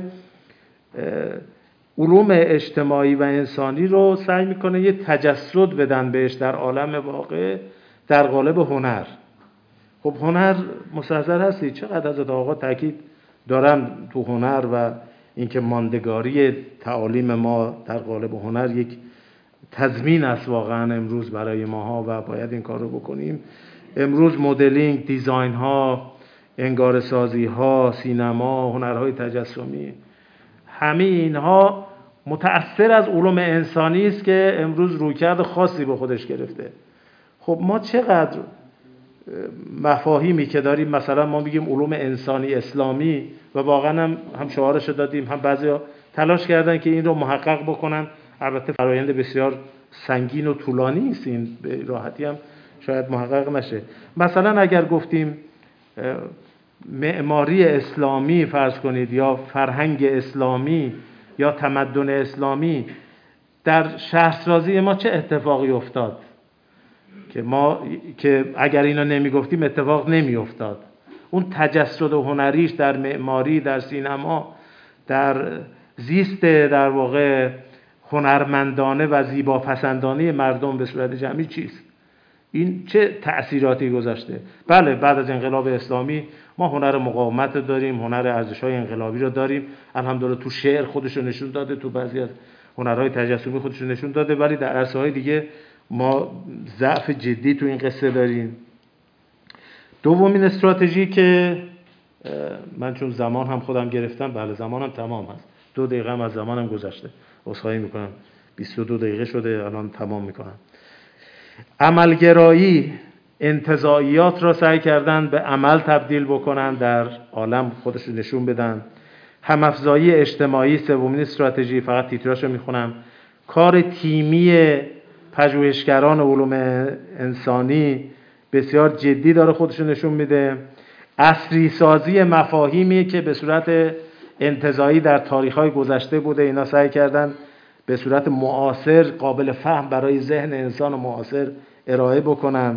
علوم اجتماعی و انسانی رو سعی میکنه یه تجسد بدن بهش در عالم واقع در قالب هنر. خب هنر مستحضر هستی چقدر حضرت آقا تاکید دارن تو هنر و اینکه ماندگاری تعالیم ما در قالب هنر یک تضمین است واقعا امروز برای ماها و باید این کار رو بکنیم. امروز مدلینگ، دیزاین ها، انگار سازی ها، سینما، هنرهای تجسمی، همه اینها متأثر از علوم انسانی است که امروز رویکرد خاصی به خودش گرفته. خب ما چقدر مفاهیمی که داریم، مثلا ما میگیم علوم انسانی اسلامی و واقعا هم شعارش دادیم، هم بعضیا تلاش کردن که این رو محقق بکنن. البته فرآیند بسیار سنگین و طولانی است، این به راحتی هم شاید محقق نشه. مثلا اگر گفتیم معماری اسلامی فرض کنید یا فرهنگ اسلامی یا تمدن اسلامی، در شهرسازی ما چه اتفاقی افتاد که اگر اینو نمیگفتیم اتفاق نمیافتاد. اون تجسد هنریش در معماری، در سینما، در زیست در واقع هنرمندانه و زیباپسندانه مردم به صورت جمعی چیست؟ این چه تأثیراتی گذاشته؟ بله، بعد از انقلاب اسلامی ما هنر مقاومت داریم، هنر ارزش‌های انقلابی رو داریم، الحمدلله تو شعر خودش رو نشون داده، تو بعضی از هنرهای تجسمی خودش رو نشون داده، ولی در عرصه‌های دیگه ما ضعف جدی تو این قصه داریم. دومین استراتژی که من چون زمان هم خودم گرفتم، بله زمانم تمام هست، 2 دقیقه هم از زمانم گذشته، عذرخواهی میکنم، 22 دقیقه شده، الان تمام میکنم. عملگرایی، انتزاعیات را سعی کردن به عمل تبدیل بکنن، در عالم خودش رو نشون بدن. هم‌افزایی اجتماعی، سومین استراتژی، فقط تیتراشو میخونم. کار تیمی پژوهشگران علوم انسانی بسیار جدی داره خودش رو نشون میده. عصری سازی مفاهیمی که به صورت انتزاعی در تاریخ‌های گذشته بوده، اینا سعی کردن به صورت معاصر قابل فهم برای ذهن انسان معاصر ارائه بکنن.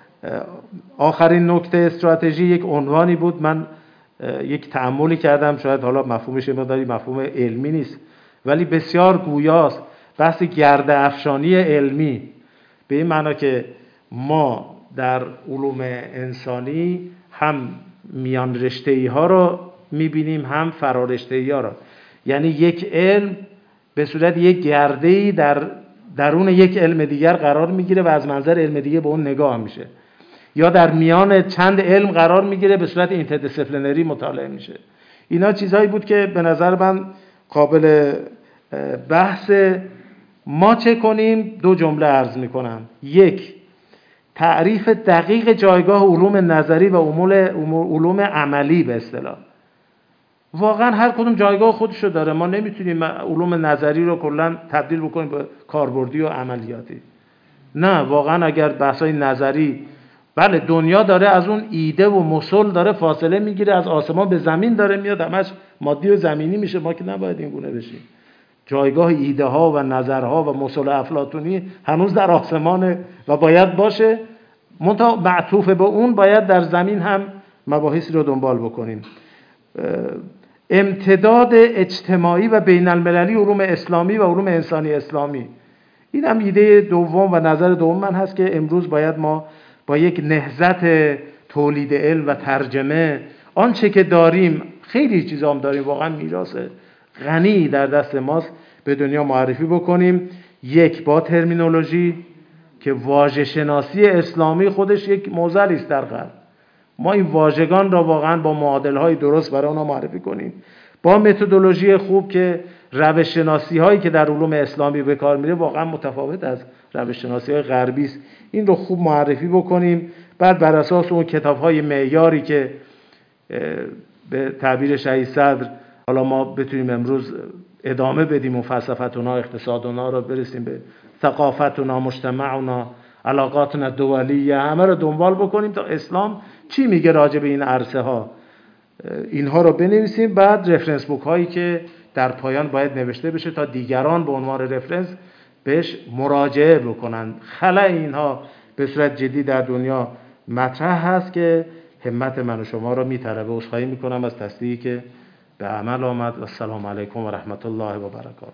آخرین نکته استراتژی یک عنوانی بود، من یک تأملی کردم، شاید حالا مفهومش مقداری مفهوم علمی نیست ولی بسیار گویاست، بحث گرد افشانی علمی، به این معنا که ما در علوم انسانی هم میان رشته‌ای ها رو میبینیم هم فرارشته‌ای ها رو، یعنی یک علم به صورت یک گرده‌ای در درون یک علم دیگر قرار میگیره و از منظر علم دیگه به اون نگاه میشه، یا در میان چند علم قرار میگیره به صورت اینتردیسیپلینری مطالعه میشه. اینا چیزهایی بود که به نظر من قابل بحث. ما چه کنیم؟ 2 جمله عرض میکنم. 1. تعریف دقیق جایگاه علوم نظری و علوم عملی به اصطلاح. واقعا هر کدوم جایگاه خودشو داره، ما نمیتونیم علوم نظری رو کلا تبدیل بکنیم به کاربردی و عملیاتی. نه، واقعا اگر بحثای نظری، بله دنیا داره از اون ایده و مسل داره فاصله میگیره، از آسمان به زمین داره میاد، همش مادی و زمینی میشه، ما که نباید این گونه بشیم. جایگاه ایده ها و نظرها و مسل افلاطونی هنوز در آسمانه و باید باشه، منتها معطوف به اون باید در زمین هم مباحثی رو دنبال بکنیم. امتداد اجتماعی و بین المللی علوم اسلامی و علوم انسانی اسلامی، این هم ایده دوم و نظر دوم من هست که امروز باید ما با یک نهضت تولید علم و ترجمه آنچه که داریم، خیلی چیزا هم داریم، واقعا میراث غنی در دست ماست، به دنیا معرفی بکنیم. 1. با ترمینولوژی که واژه شناسی اسلامی خودش یک معضلی است در غرب، ما این واژگان را واقعا با معادل‌های درست برای اونها معرفی کنیم. با متدولوژی خوب که روش شناسی هایی که در علوم اسلامی به کار میره واقعا متفاوت از روش شناسی های غربی است، این رو خوب معرفی بکنیم. بعد بر اساس اون کتاب‌های معیاری که به تعبیر شهید صدر حالا ما بتونیم امروز ادامه بدیم و فلسفتنا، اقتصادنا رو برسیم به ثقافتنا، مجتمعنا، علاقاتنا دولیه، همه رو دنبال بکنیم تا اسلام چی میگه راجع به این عرصه ها، اینها رو بنویسیم. بعد رفرنس بوک هایی که در پایان باید نوشته بشه تا دیگران به عنوان رفرنس بهش مراجعه بکنن. خلأ اینها به صورت جدی در دنیا مطرح هست که همت من و شما رو میطلبه. عذرخواهی میکنم از تصدیقی که به عمل آمد. و السلام علیکم و رحمت الله و برکاته.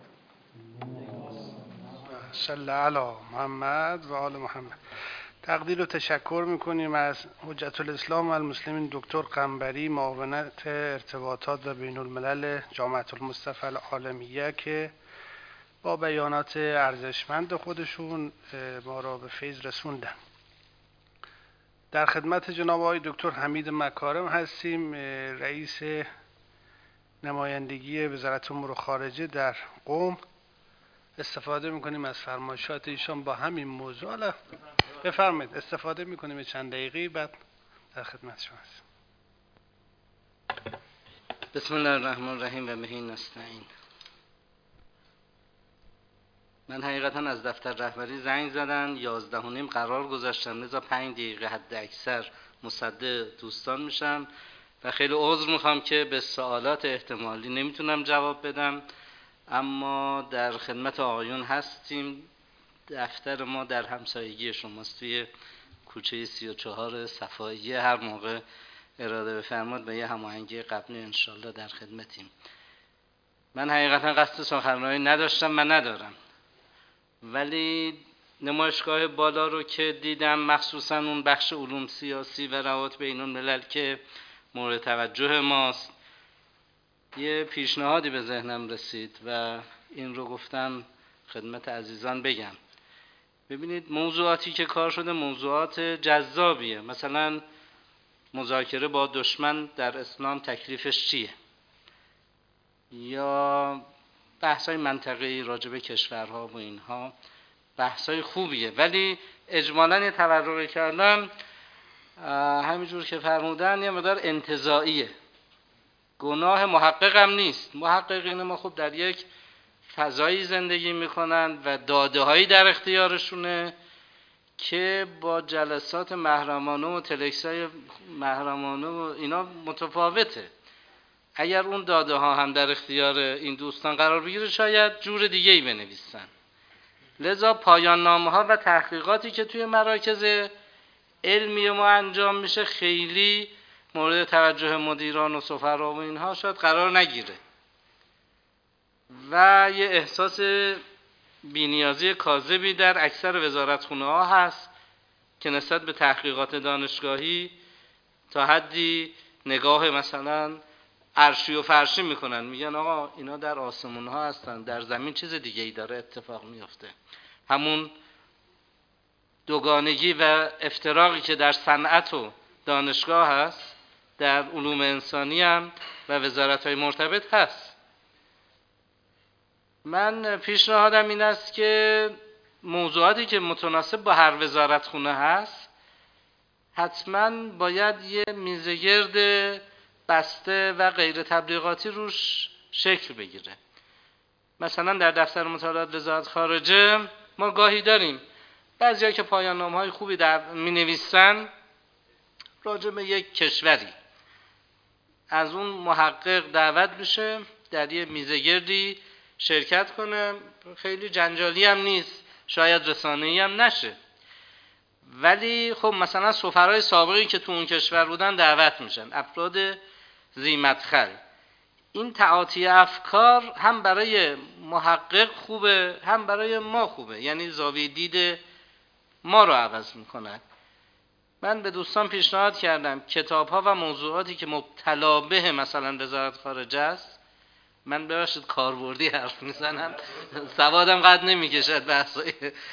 صلی علی محمد و آل محمد. تقدیر و تشکر میکنیم از حجت الاسلام و المسلمین دکتر قنبری، معاونت ارتباطات و بین الملل جامعه المصطفى العالمیه، که با بیانات ارزشمند خودشون ما را به فیض رسوندن. در خدمت جناب آقای دکتر حمید مکارم هستیم، رئیس نمایندگی وزارت امور خارجه در قم. استفاده میکنیم از فرمایشات ایشان با همین موضوع. حالا بفرمایید، استفاده میکنیم چند دقیقه، بعد در خدمت شما هستیم. بسم الله الرحمن الرحیم و به نستعین. من حقیقتا از دفتر رهبری زنگ زدن 11:30 قرار گذاشتم، لذا 5 دقیقه حد اکثر مصدق دوستان میشم و خیلی عذر میخوام که به سوالات احتمالی نمیتونم جواب بدم، اما در خدمت آقایون هستیم. دفتر ما در همسایگی شماست، توی کوچه 34 صفایی. هر موقع اراده بفرماد به یه هماهنگی قبلی انشالله در خدمتیم. من حقیقتا قصد سخنرانی نداشتم، من ندارم، ولی نمایشگاه بالا رو که دیدم، مخصوصا اون بخش علوم سیاسی و روابط بین الملل که مورد توجه ماست، یه پیشنهادی به ذهنم رسید و این رو گفتم خدمت عزیزان بگم. ببینید، موضوعاتی که کار شده موضوعات جذابیه. مثلا مذاکره با دشمن در اسلام تکلیفش چیه، یا بحث‌های منطقه‌ای راجع به کشورها و اینها بحث‌های خوبیه، ولی اجمالاً یه تورع کردن همینجور که فرمودن یه مقدار انتزاعیه. گناه محقق هم نیست. محققین ما خب در یک فضایی زندگی میکنن و داده‌هایی در اختیارشونه که با جلسات محرمانه و تلکس‌های محرمانه و اینا متفاوته. اگر اون داده ها هم در اختیار این دوستان قرار بگیره شاید جور دیگه ای بنویسن. لذا پایان نامه ها و تحقیقاتی که توی مراکز علمی ما انجام میشه خیلی مورد توجه مدیران و سفرا و اینها شاید قرار نگیره و یه احساس بی‌نیازی کاذبی در اکثر وزارتخونه ها هست که نسبت به تحقیقات دانشگاهی تا حدی نگاه مثلا عرشی و فرشی میکنن، میگن آقا اینا در آسمون ها هستن، در زمین چیز دیگه ای داره اتفاق میفته. همون دوگانگی و افتراقی که در صنعت و دانشگاه هست در علوم انسانی هم و وزارت های مرتبط هست. من پیشنهادم این است که موضوعاتی که متناسب با هر وزارت خونه هست حتما باید یه میزگرد بسته و غیر تبلیغاتی روش شکل بگیره. مثلا در دفتر مطالعات وزارت خارجه ما گاهی داریم بعضیا که پایان نامه‌های خوبی می‌نویسن راجع به یک کشوری، از اون محقق دعوت میشه در یه میزگردی شرکت کنه، خیلی جنجالی هم نیست، شاید رسانه‌ای هم نشه، ولی خب مثلا سفرای سابقی که تو اون کشور بودن دعوت میشن، افراد ذی مدخل. این تعاطی افکار هم برای محقق خوبه هم برای ما خوبه، یعنی زاویه دید ما رو عوض میکنه. من به دوستان پیشنهاد کردم کتاب‌ها و موضوعاتی که مبتلا به مثلا وزارت خارجه است، من ببخشید کاربردی حرف میزنم، سوادم قد نمیکشد بحثای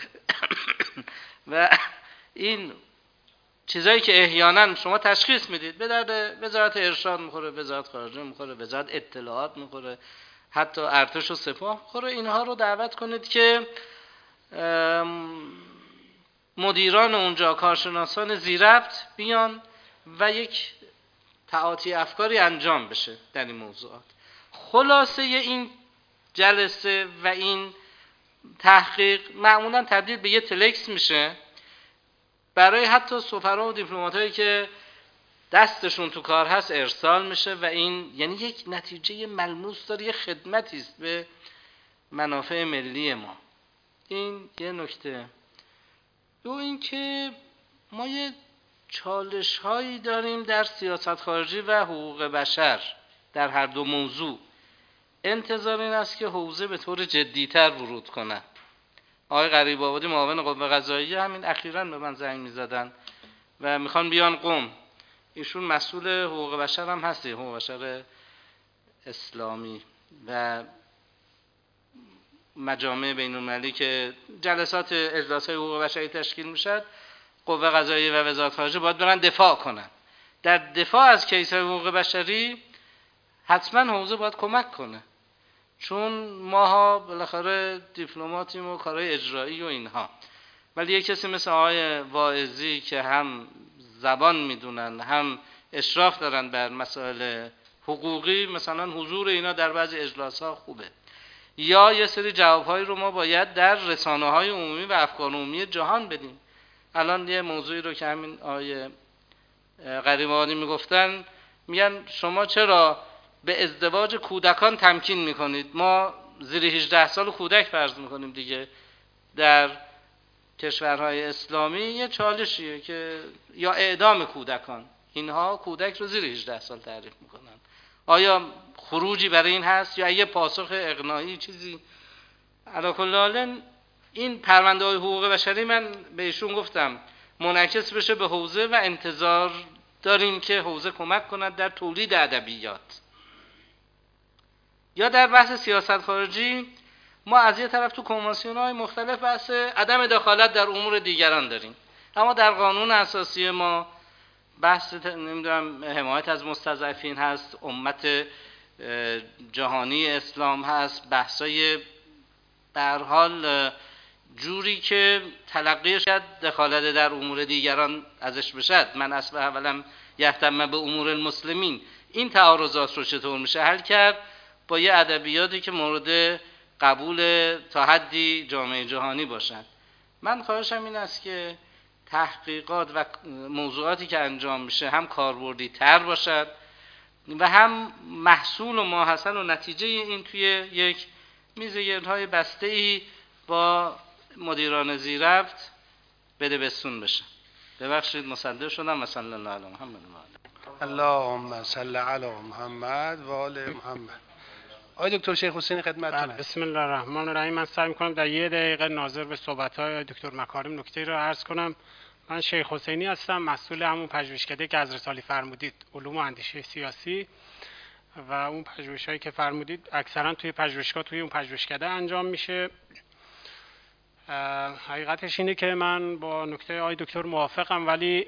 و این چیزایی که احیانا شما تشخیص میدید به درد وزارت ارشاد میخوره، وزارت خارجه میخوره، وزارت اطلاعات میخوره، حتی ارتش و سپاه میخوره، اینها رو دعوت کنید که مدیران اونجا، کارشناسان ذی‌ربط بیان و یک تعاطی افکاری انجام بشه در این موضوعات. خلاصه این جلسه و این تحقیق معمولا تبدیل به یه تلکس میشه برای حتی سفرا و دیپلماتایی که دستشون تو کار هست ارسال میشه و این یعنی یک نتیجه ملموس داره، یک خدمتی است به منافع ملی ما. این یه نکته. دو اینکه ما یه چالش هایی داریم در سیاست خارجی و حقوق بشر در هر دو موضوع. انتظار این است که حوزه به طور جدی‌تر ورود کنه. آقای غریب آبادی معاون قوه قضاییه همین اخیراً به من زنگ می‌زدن و میخوان بیان قم. ایشون مسئول حقوق بشر هم هستی، حقوق بشر اسلامی و مجامع بین‌المللی که جلسات اجلاس‌های حقوق بشری تشکیل میشد، قوه قضاییه و وزارت خارجه باید برن دفاع کنن. در دفاع از کیس حقوق بشری حتما حوزه باید کمک کنه، چون ماها بالاخره دیپلماتیم و کارهای اجرایی و اینها. ولی یک کسی مثل آقای واعظی که هم زبان میدونن هم اشراف دارن بر مسائل حقوقی، مثلا حضور اینا در بعضی اجلاس‌ها خوبه. یا یه سری جواب‌هایی رو ما باید در رسانه‌های عمومی و افکار عمومی جهان بدیم. الان یه موضوعی رو که همین آقای غریب آبادی میگفتن، میگن شما چرا به ازدواج کودکان تمکین میکنید؟ ما زیر 18 سال کودک فرض میکنیم دیگه. در کشورهای اسلامی یه چالشیه که یا اعدام کودکان، اینها کودک رو زیر 18 سال تعریف میکنن. آیا خروجی برای این هست یا یه پاسخ اقناعی چیزی؟ علی کل حال این پرونده های حقوق بشری من به ایشون گفتم منعکس بشه به حوزه و انتظار داریم که حوزه کمک کند در تولید ادبیات. یا در بحث سیاست خارجی ما از یه طرف تو کنوانسیون‌های مختلف بحث عدم دخالت در امور دیگران داریم، اما در قانون اساسی ما بحث نمیدونم حمایت از مستضعفین هست، امت جهانی اسلام هست، بحثای به هر حال جوری که تلقیش دخالت در امور دیگران ازش بشد. من اصلا اولم یهتم به امور المسلمین. این تعارضات رو چطور میشه حل کرد با یه ادبیاتی که مورد قبول تا حدی جامعه جهانی باشند؟ من خواهشم این است که تحقیقات و موضوعاتی که انجام میشه هم کاربردی تر باشد و هم محصول و ماحصل و نتیجه این توی یک میزگردهای بسته‌ای با مدیران زیرفت بده بستون بشه. ببخشید مصدق شدم. صلی الله علی محمد و آله. اللهم صل علی محمد و آل محمد. آقای دکتر شیخ حسینی خدمتتون. بسم الله الرحمن الرحیم. من سعی می‌کنم در 1 دقیقه ناظر به صحبت‌های دکتر مکارم نکته رو عرض کنم. من شیخ حسینی هستم، مسئول همون پژوهشکده که حضرت عالی فرمودید علوم و اندیشه سیاسی، و اون پژوهش‌هایی که فرمودید اکثرا توی پژوهشگاه توی اون پژوهشکده انجام میشه. حقیقتش اینه که من با نکته آقای دکتر موافقم، ولی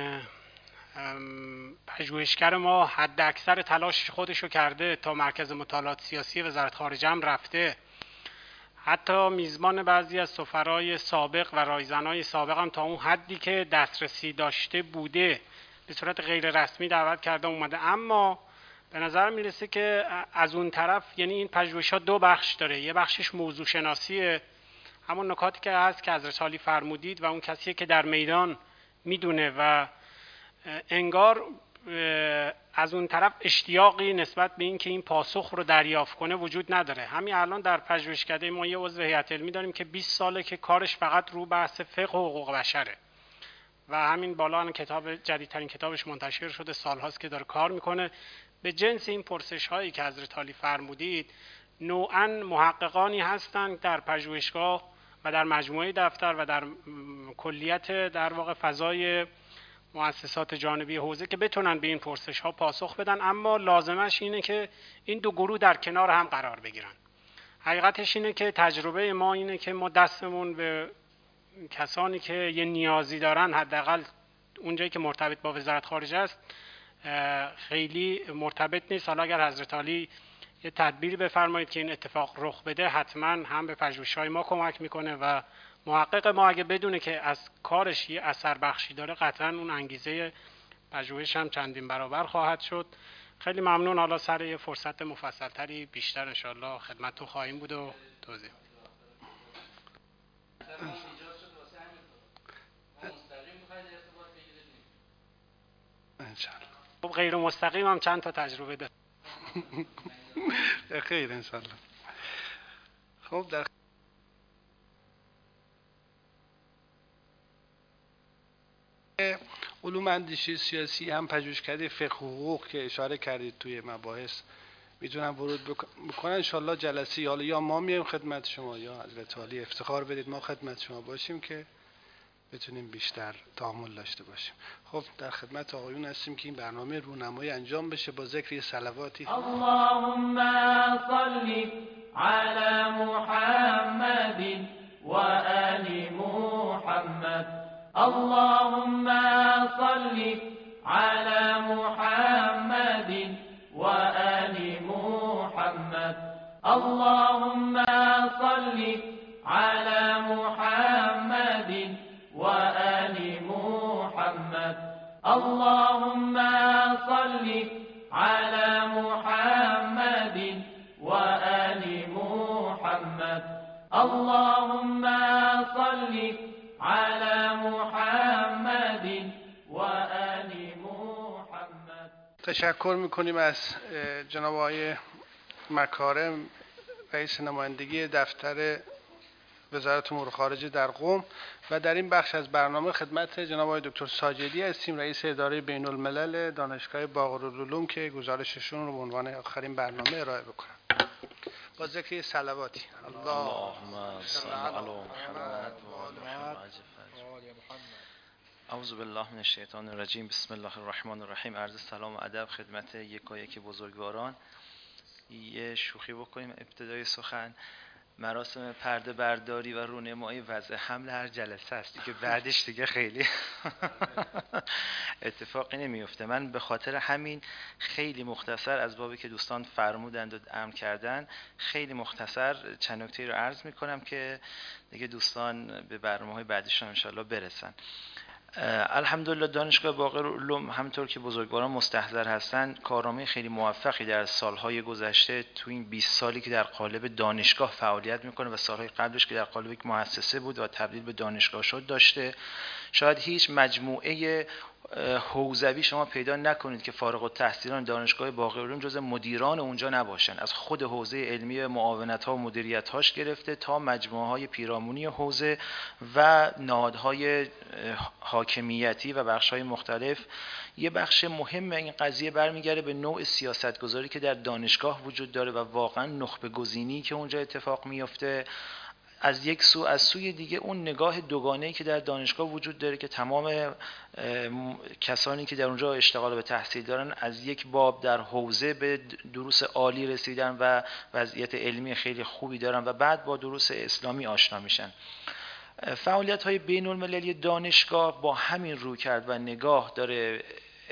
پژوهشگر ما حد اکثر تلاش خودشو کرده، تا مرکز مطالعات سیاسی وزارت خارجه هم رفته، حتی میزبان بعضی از سفرای سابق و رایزنای سابق هم تا اون حدی که دسترسی داشته بوده به صورت غیر رسمی دعوت کرده اومده. اما به نظر میرسه که از اون طرف، یعنی این پژوهش‌ها 2 بخش داره. یه بخشش موضوع شناسیه، همون نکاتی که هست که حضرت عالی فرمودید و اون کسی که در میدان میدونه، و انگار از اون طرف اشتیاقی نسبت به این که این پاسخ رو دریافت کنه وجود نداره. همین الان در پژوهشکده ما یه عضو هیئت علمی داریم که 20 ساله که کارش فقط رو بحث فقه و حقوق بشره و همین بالا کتاب جدیدترین کتابش منتشر شده، سالهاست که داره کار میکنه. به جنس این پرسش هایی که حضرت عالی فرمودید نوعاً محققانی هستند در پژوهشگاه و در مجموعه دفتر و در کلیت در واقع فضای مؤسسات جانبی حوزه که بتونن به این پرسش ها پاسخ بدن، اما لازمش اینه که این 2 گروه در کنار هم قرار بگیرن. حقیقتش اینه که تجربه ما اینه که ما دستمون به کسانی که یه نیازی دارن، حداقل اونجایی که مرتبط با وزارت خارجه است، خیلی مرتبط نیست. حالا اگر حضرت عالی یه تدبیری بفرمایید که این اتفاق رخ بده، حتما هم به پژوهش‌های ما کمک میکنه و محقق ما اگه بدونه که از کارش یه اثر بخشی داره، قطعا اون انگیزه پژوهش هم چندین برابر خواهد شد. خیلی ممنون. حالا سر یه فرصت مفصل‌تری بیشتر انشالله خدمتتون خواهیم بود و توضیح. خب غیر مستقیم هم چند تا تجربه دارم. خیر انشالله. خب در علوم اندیشه سیاسی هم پژوهشکده فقه و حقوق که اشاره کردید توی مباحث میتونم ورود بکنن انشالله جلسه یا ما میایم خدمت شما یا حضرت عالی افتخار بدید ما خدمت شما باشیم که بتونیم بیشتر تعامل داشته باشیم. خب در خدمت آقایون هستیم که این برنامه رونمایی انجام بشه با ذکر صلواتی. اللهم صل على محمد و آل محمد. اللهم صل على محمد و آل محمد. اللهم صل على محمد و آل محمد. اللهم صل على محمد و آل محمد. اللهم صل على محمد و آل محمد. تشکر میکنیم از جناب آقای مکارم رئیس نمایندگی دفتر وزارت امور خارجه در قم و در این بخش از برنامه خدمت جناب آقای دکتر ساجدی هستیم رئیس اداره بین الملل دانشگاه باقرالعلوم که گزارششون رو به عنوان آخرین برنامه ارائه بکنن با ذکر صلواتی. اللهم صل علی محمد و آل محمد. اعوذ بالله من الشیطان الرجیم. بسم الله الرحمن الرحیم. عرض سلام و ادب خدمت یکایک بزرگواران. یه شوخی بکنیم ابتدای سخن. مراسم پرده برداری و رونمایی وضع حمل هر جلسه است که بعدش دیگه خیلی اتفاقی نمیفته. من به خاطر همین خیلی مختصر از بابی که دوستان فرمودند و امر کردن خیلی مختصر چند نکته رو عرض میکنم که دیگه دوستان به برنامه‌های بعدیشون ان شاءالله برسن. الحمدلله دانشگاه باقرالعلوم همونطور که بزرگواران مستحضر هستند کارنامه خیلی موفقی در سالهای گذشته تو این 20 سالی که در قالب دانشگاه فعالیت میکنه و سالهای قبلش که در قالب یک مؤسسه بود و تبدیل به دانشگاه شد داشته. شاید هیچ مجموعه حوزوی شما پیدا نکنید که فارغ التحصیلان دانشگاه باقرالعلوم جز مدیران اونجا نباشن، از خود حوزه علمی معاونت‌ها و مدیریت‌هاش گرفته تا مجموعه‌های پیرامونی حوزه و نهادهای حاکمیتی و بخش‌های مختلف. یه بخش مهم این قضیه برمیگره به نوع سیاستگذاری که در دانشگاه وجود داره و واقعا نخبه گزینی که اونجا اتفاق میفته. از یک سو، از سوی دیگه اون نگاه دوگانه‌ای که در دانشگاه وجود داره که تمام کسانی که در اونجا اشتغال به تحصیل دارن از یک باب در حوزه به دروس عالی رسیدن و وضعیت علمی خیلی خوبی دارن و بعد با دروس اسلامی آشنا میشن. فعالیت‌های بین‌المللی دانشگاه با همین رویکرد و نگاه داره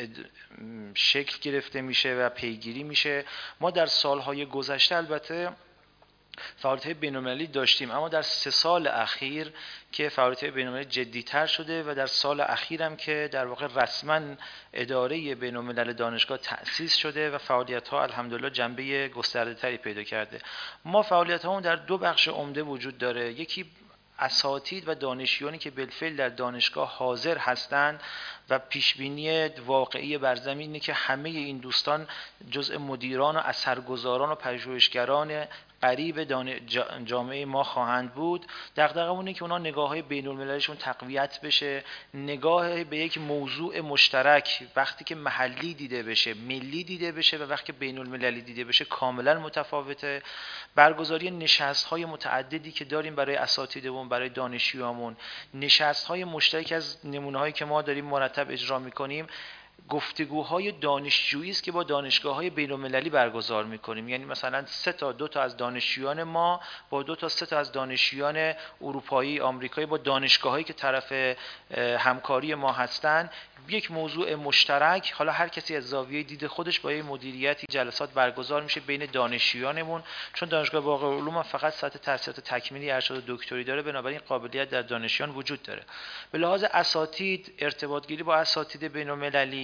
شکل گرفته میشه و پیگیری میشه. ما در سالهای گذشته البته فعالیت‌های بین‌المللی داشتیم، اما در 3 سال اخیر که فعالیت‌های بین‌المللی جدی‌تر شده و در سال اخیرم که در واقع رسما اداره بین‌الملل دانشگاه تأسیس شده و فعالیت‌ها الحمدلله جنبه گسترده‌تری پیدا کرده. ما فعالیت‌هامون در 2 بخش عمده وجود داره. یکی اساتید و دانشیانی که بالفعل در دانشگاه حاضر هستند و پیشبینی واقعی بر زمین اینه که همه این دوستان جزء مدیران و اثرگذاران و پژوهشگران قریب جامعه ما خواهند بود. دغدغه‌مون اینه که اونا نگاه‌های بین‌المللیشون تقویت بشه، نگاه به یک موضوع مشترک وقتی که محلی دیده بشه، ملی دیده بشه و وقتی که بین‌المللی دیده بشه کاملا متفاوته. برگزاری نشست‌های متعددی که داریم برای اساتیدمون، برای دانشجویامون، نشست‌های مشترک از نمونه‌هایی که ما داریم مرتب اجرا می‌کنیم گفتگوهای دانشجویی است که با دانشگاه‌های بین‌المللی برگزار می‌کنیم. یعنی مثلا 2 تا از دانشجویان ما با 2 تا 3 تا از دانشجویان اروپایی، آمریکایی با دانشگاهایی که طرف همکاری ما هستند یک موضوع مشترک، حالا هر کسی از زاویه دید خودش با یه مدیریتی جلسات برگزار میشه بین دانشجویانمون، چون دانشگاه باقرالعلوم فقط سطح تحصیلات تکمیلی ارشد و دکتری داره، بنابراین قابلیت در دانشجویان وجود داره. به لحاظ اساتید ارتباط گیری با اساتید بین‌المللی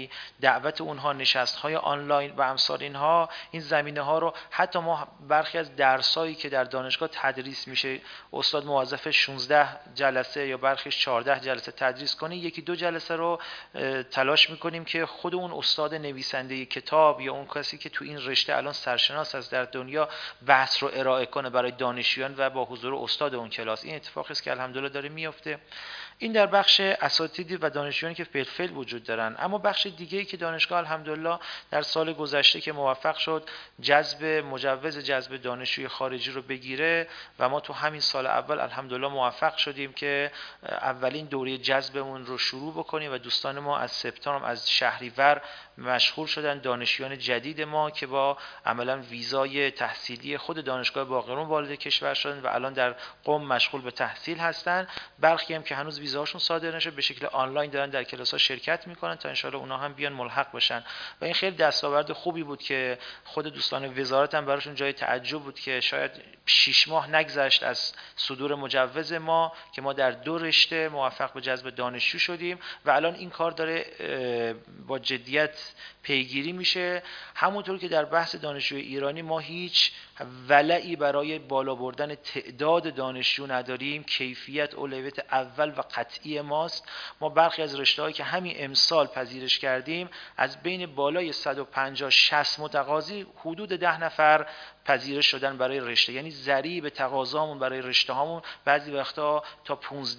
یعنی دعوت اونها، نشست‌های آنلاین و امثال اینها، این زمینه‌ها رو حتی ما برخی از درسایی که در دانشگاه تدریس میشه استاد موظف 16 جلسه یا برخیش 14 جلسه تدریس کنه، یکی دو جلسه رو تلاش میکنیم که خود اون استاد نویسنده کتاب یا اون کسی که تو این رشته الان سرشناس از در دنیا بحث رو ارائه کنه برای دانشجویان و با حضور استاد اون کلاس. این اتفاقی است که الحمدلله داره میفته. این در بخش اساتید و دانشجویانی که بالفعل وجود دارن. اما بخش دیگه‌ای که دانشگاه الحمدلله در سال گذشته که موفق شد مجوز جذب دانشجوی خارجی رو بگیره و ما تو همین سال اول الحمدلله موفق شدیم که اولین دوره جذبمون رو شروع بکنیم و دوستان ما از سپتامبر از شهریور مشغول شدن، دانشجویان جدید ما که با عملا ویزای تحصیلی خود دانشگاه باقرون وارد کشور شدن و الان در قم مشغول به تحصیل هستن. برخی هم که هنوز ویزاشون صادر نشده به شکل آنلاین دارن در کلاس‌ها شرکت میکنن تا انشالله اونا هم بیان ملحق بشن و این خیلی دستاورد خوبی بود که خود دوستان وزارت هم براشون جای تعجب بود که شاید 6 ماه نگذشت از صدور مجوز ما که ما در 2 رشته موفق به جذب دانشجو شدیم و الان این کار داره با جدیت پیگیری میشه. همونطور که در بحث دانشجوی ایرانی ما هیچ ولعی برای بالا بردن تعداد دانشجو نداریم، کیفیت اولویت اول و قطعی ماست. ما برخی از رشته‌هایی که همین امسال پذیرش کردیم از بین بالای 150-60 متقاضی حدود 10 نفر پذیرش شدن برای رشته، یعنی ضریب تقاضامون برای رشته هامون بعضی وقتا تا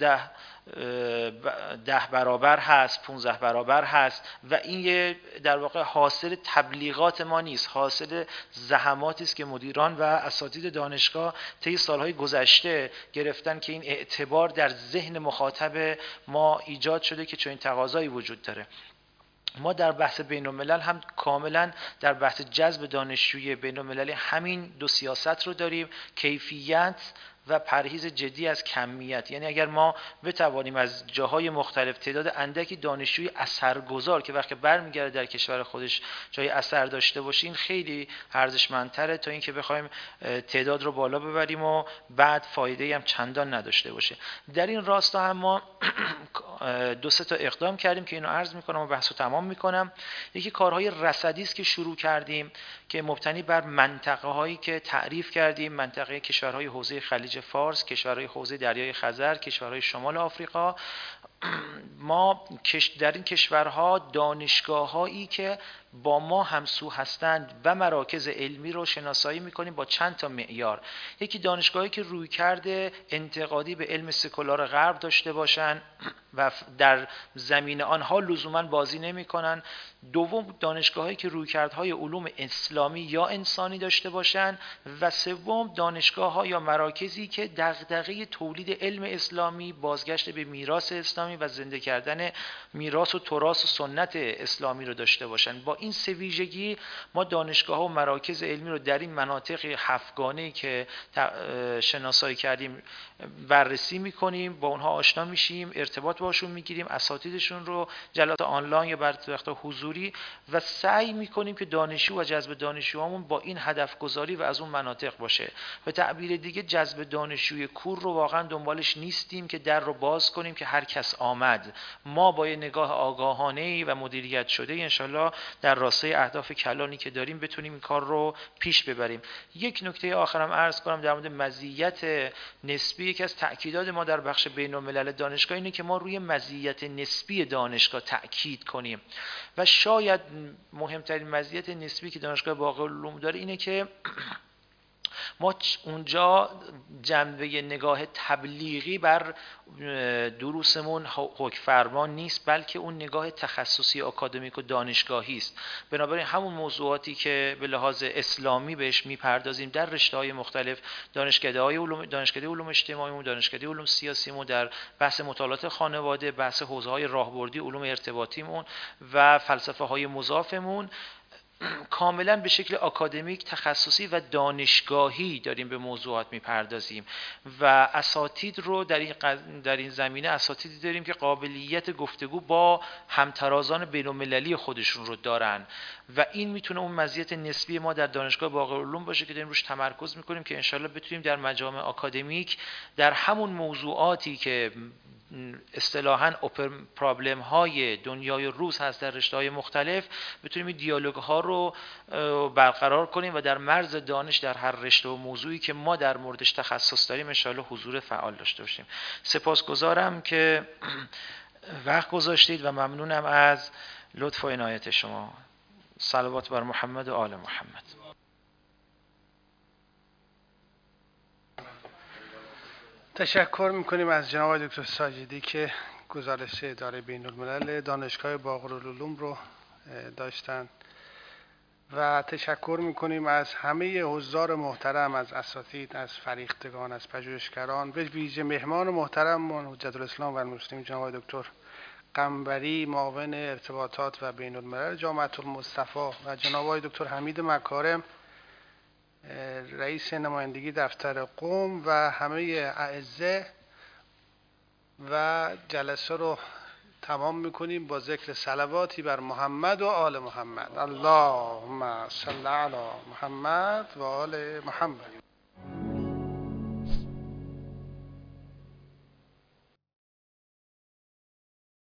10 برابر هست، 15 برابر هست و این در واقع حاصل تبلیغات ما نیست، حاصل زحماتی است که مدیران و اساتید دانشگاه طی سالهای گذشته گرفتن که این اعتبار در ذهن مخاطب ما ایجاد شده که چنین تقاضایی وجود داره. ما در بحث بین الملل هم کاملا در بحث جذب دانشجوی بین المللی همین 2 سیاست رو داریم، کیفیت و پرهیز جدی از کمیت. یعنی اگر ما بتوانیم از جاهای مختلف تعداد اندکی دانشجوی اثرگذار که وقتی برمیگرده در کشور خودش جای اثر داشته باشه این خیلی ارزشمندتره تا اینکه بخوایم تعداد رو بالا ببریم و بعد فایده‌ای هم چندان نداشته باشه. در این راستا هم ما 2-3 تا اقدام کردیم که اینو عرض میکنم و بحثو تمام میکنم. یکی کارهای رصدی است که شروع کردیم که مبتنی بر منطقه هایی که تعریف کردیم، منطقه کشورهای حوزه خلیج فارس، کشورهای حوزه دریای خزر، کشورهای شمال آفریقا. ما در این کشورها دانشگاه‌هایی که با ما همسو هستند و مراکز علمی رو شناسایی می‌کنیم با چند تا معیار. یکی دانشگاهایی که رویکرد انتقادی به علم سکولار غرب داشته باشن و در زمین آنها لزوماً بازی نمی‌کنن. دوم دانشگاهایی که رویکردهای علوم اسلامی یا انسانی داشته باشن و سوم دانشگاه‌ها یا مراکزی که دغدغه تولید علم اسلامی، بازگشت به میراث اسلامی و زنده کردن میراث و تراث و سنت اسلامی رو داشته باشن. با این 3 ویژگی ما دانشگاه‌ها و مراکز علمی رو در این مناطق 7گانه‌ای که شناسایی کردیم بررسی می‌کنیم، با اونها آشنا میشیم، ارتباط باشون می‌گیریم، اساتیدشون رو جلسات آنلاین یا بعضی وقتا حضوری و سعی می‌کنیم که دانشجو و جذب دانشجوامون با این هدف گذاری و از اون مناطق باشه. به تعبیر دیگه جذب دانشجوی کور رو واقعا دنبالش نیستیم که در رو باز کنیم که هر کس آمد. ما با یه نگاه آگاهانه‌ای و مدیریت شده انشالله در راستای اهداف کلانی که داریم بتونیم این کار رو پیش ببریم. یک نکته آخرم عرض کنم در مورد مزیت نسبی. یکی از تأکیدات ما در بخش بین‌الملل دانشگاه اینه که ما روی مزیت نسبی دانشگاه تأکید کنیم و شاید مهمترین مزیت نسبی که دانشگاه باقرالعلوم داره اینه که ما اونجا جنبه نگاه تبلیغی بر دروسمون حکم فرما نیست، بلکه اون نگاه تخصصی اکادمیک و دانشگاهی است. بنابراین همون موضوعاتی که به لحاظ اسلامی بهش میپردازیم در رشته‌های مختلف، دانشکده علوم اجتماعی، دانشکده علوم سیاسی، در بحث مطالعات خانواده، بحث حوزه‌های راهبردی، علوم ارتباطیمون و فلسفه‌های مضافمون، کاملا به شکل آکادمیک، تخصصی و دانشگاهی داریم به موضوعات میپردازیم و اساتید رو در این زمینه اساتیدی داریم که قابلیت گفتگو با همترازان بین‌المللی خودشون رو دارن و این میتونه اون مزیت نسبی ما در دانشگاه باقرالعلوم باشه که داریم روش تمرکز میکنیم که انشالله بتونیم در مجامع آکادمیک در همون موضوعاتی که اصطلاحاً اوپن پرابلم های دنیای روز هست در رشته‌های مختلف، بتونیم این دیالوگ ها رو برقرار کنیم و در مرز دانش در هر رشته و موضوعی که ما در موردش تخصص داریم ان شاءالله حضور فعال داشته باشیم. سپاسگزارم که وقت گذاشتید و ممنونم از لطف و عنایت شما. صلوات بر محمد و آل محمد. تشکر میکنیم از جناب دکتر ساجدی که گزارش اداره بین الملل دانشگاه باقرالعلوم رو داشتن و تشکر میکنیم از همه حضار محترم، از اساتید، از فریختگان، از پژوهشگران، به ویژه مهمان محترم حجت الاسلام و المسلمین جناب دکتر قنبری معاون ارتباطات و بین الملل جامعه المصطفی و جناب دکتر حمید مکارم رئیس نمایندگی دفتر قم و همه اعزه. و جلسه رو تمام میکنیم با ذکر صلواتی بر محمد و آل محمد. اللهم صل علی محمد و آل محمد.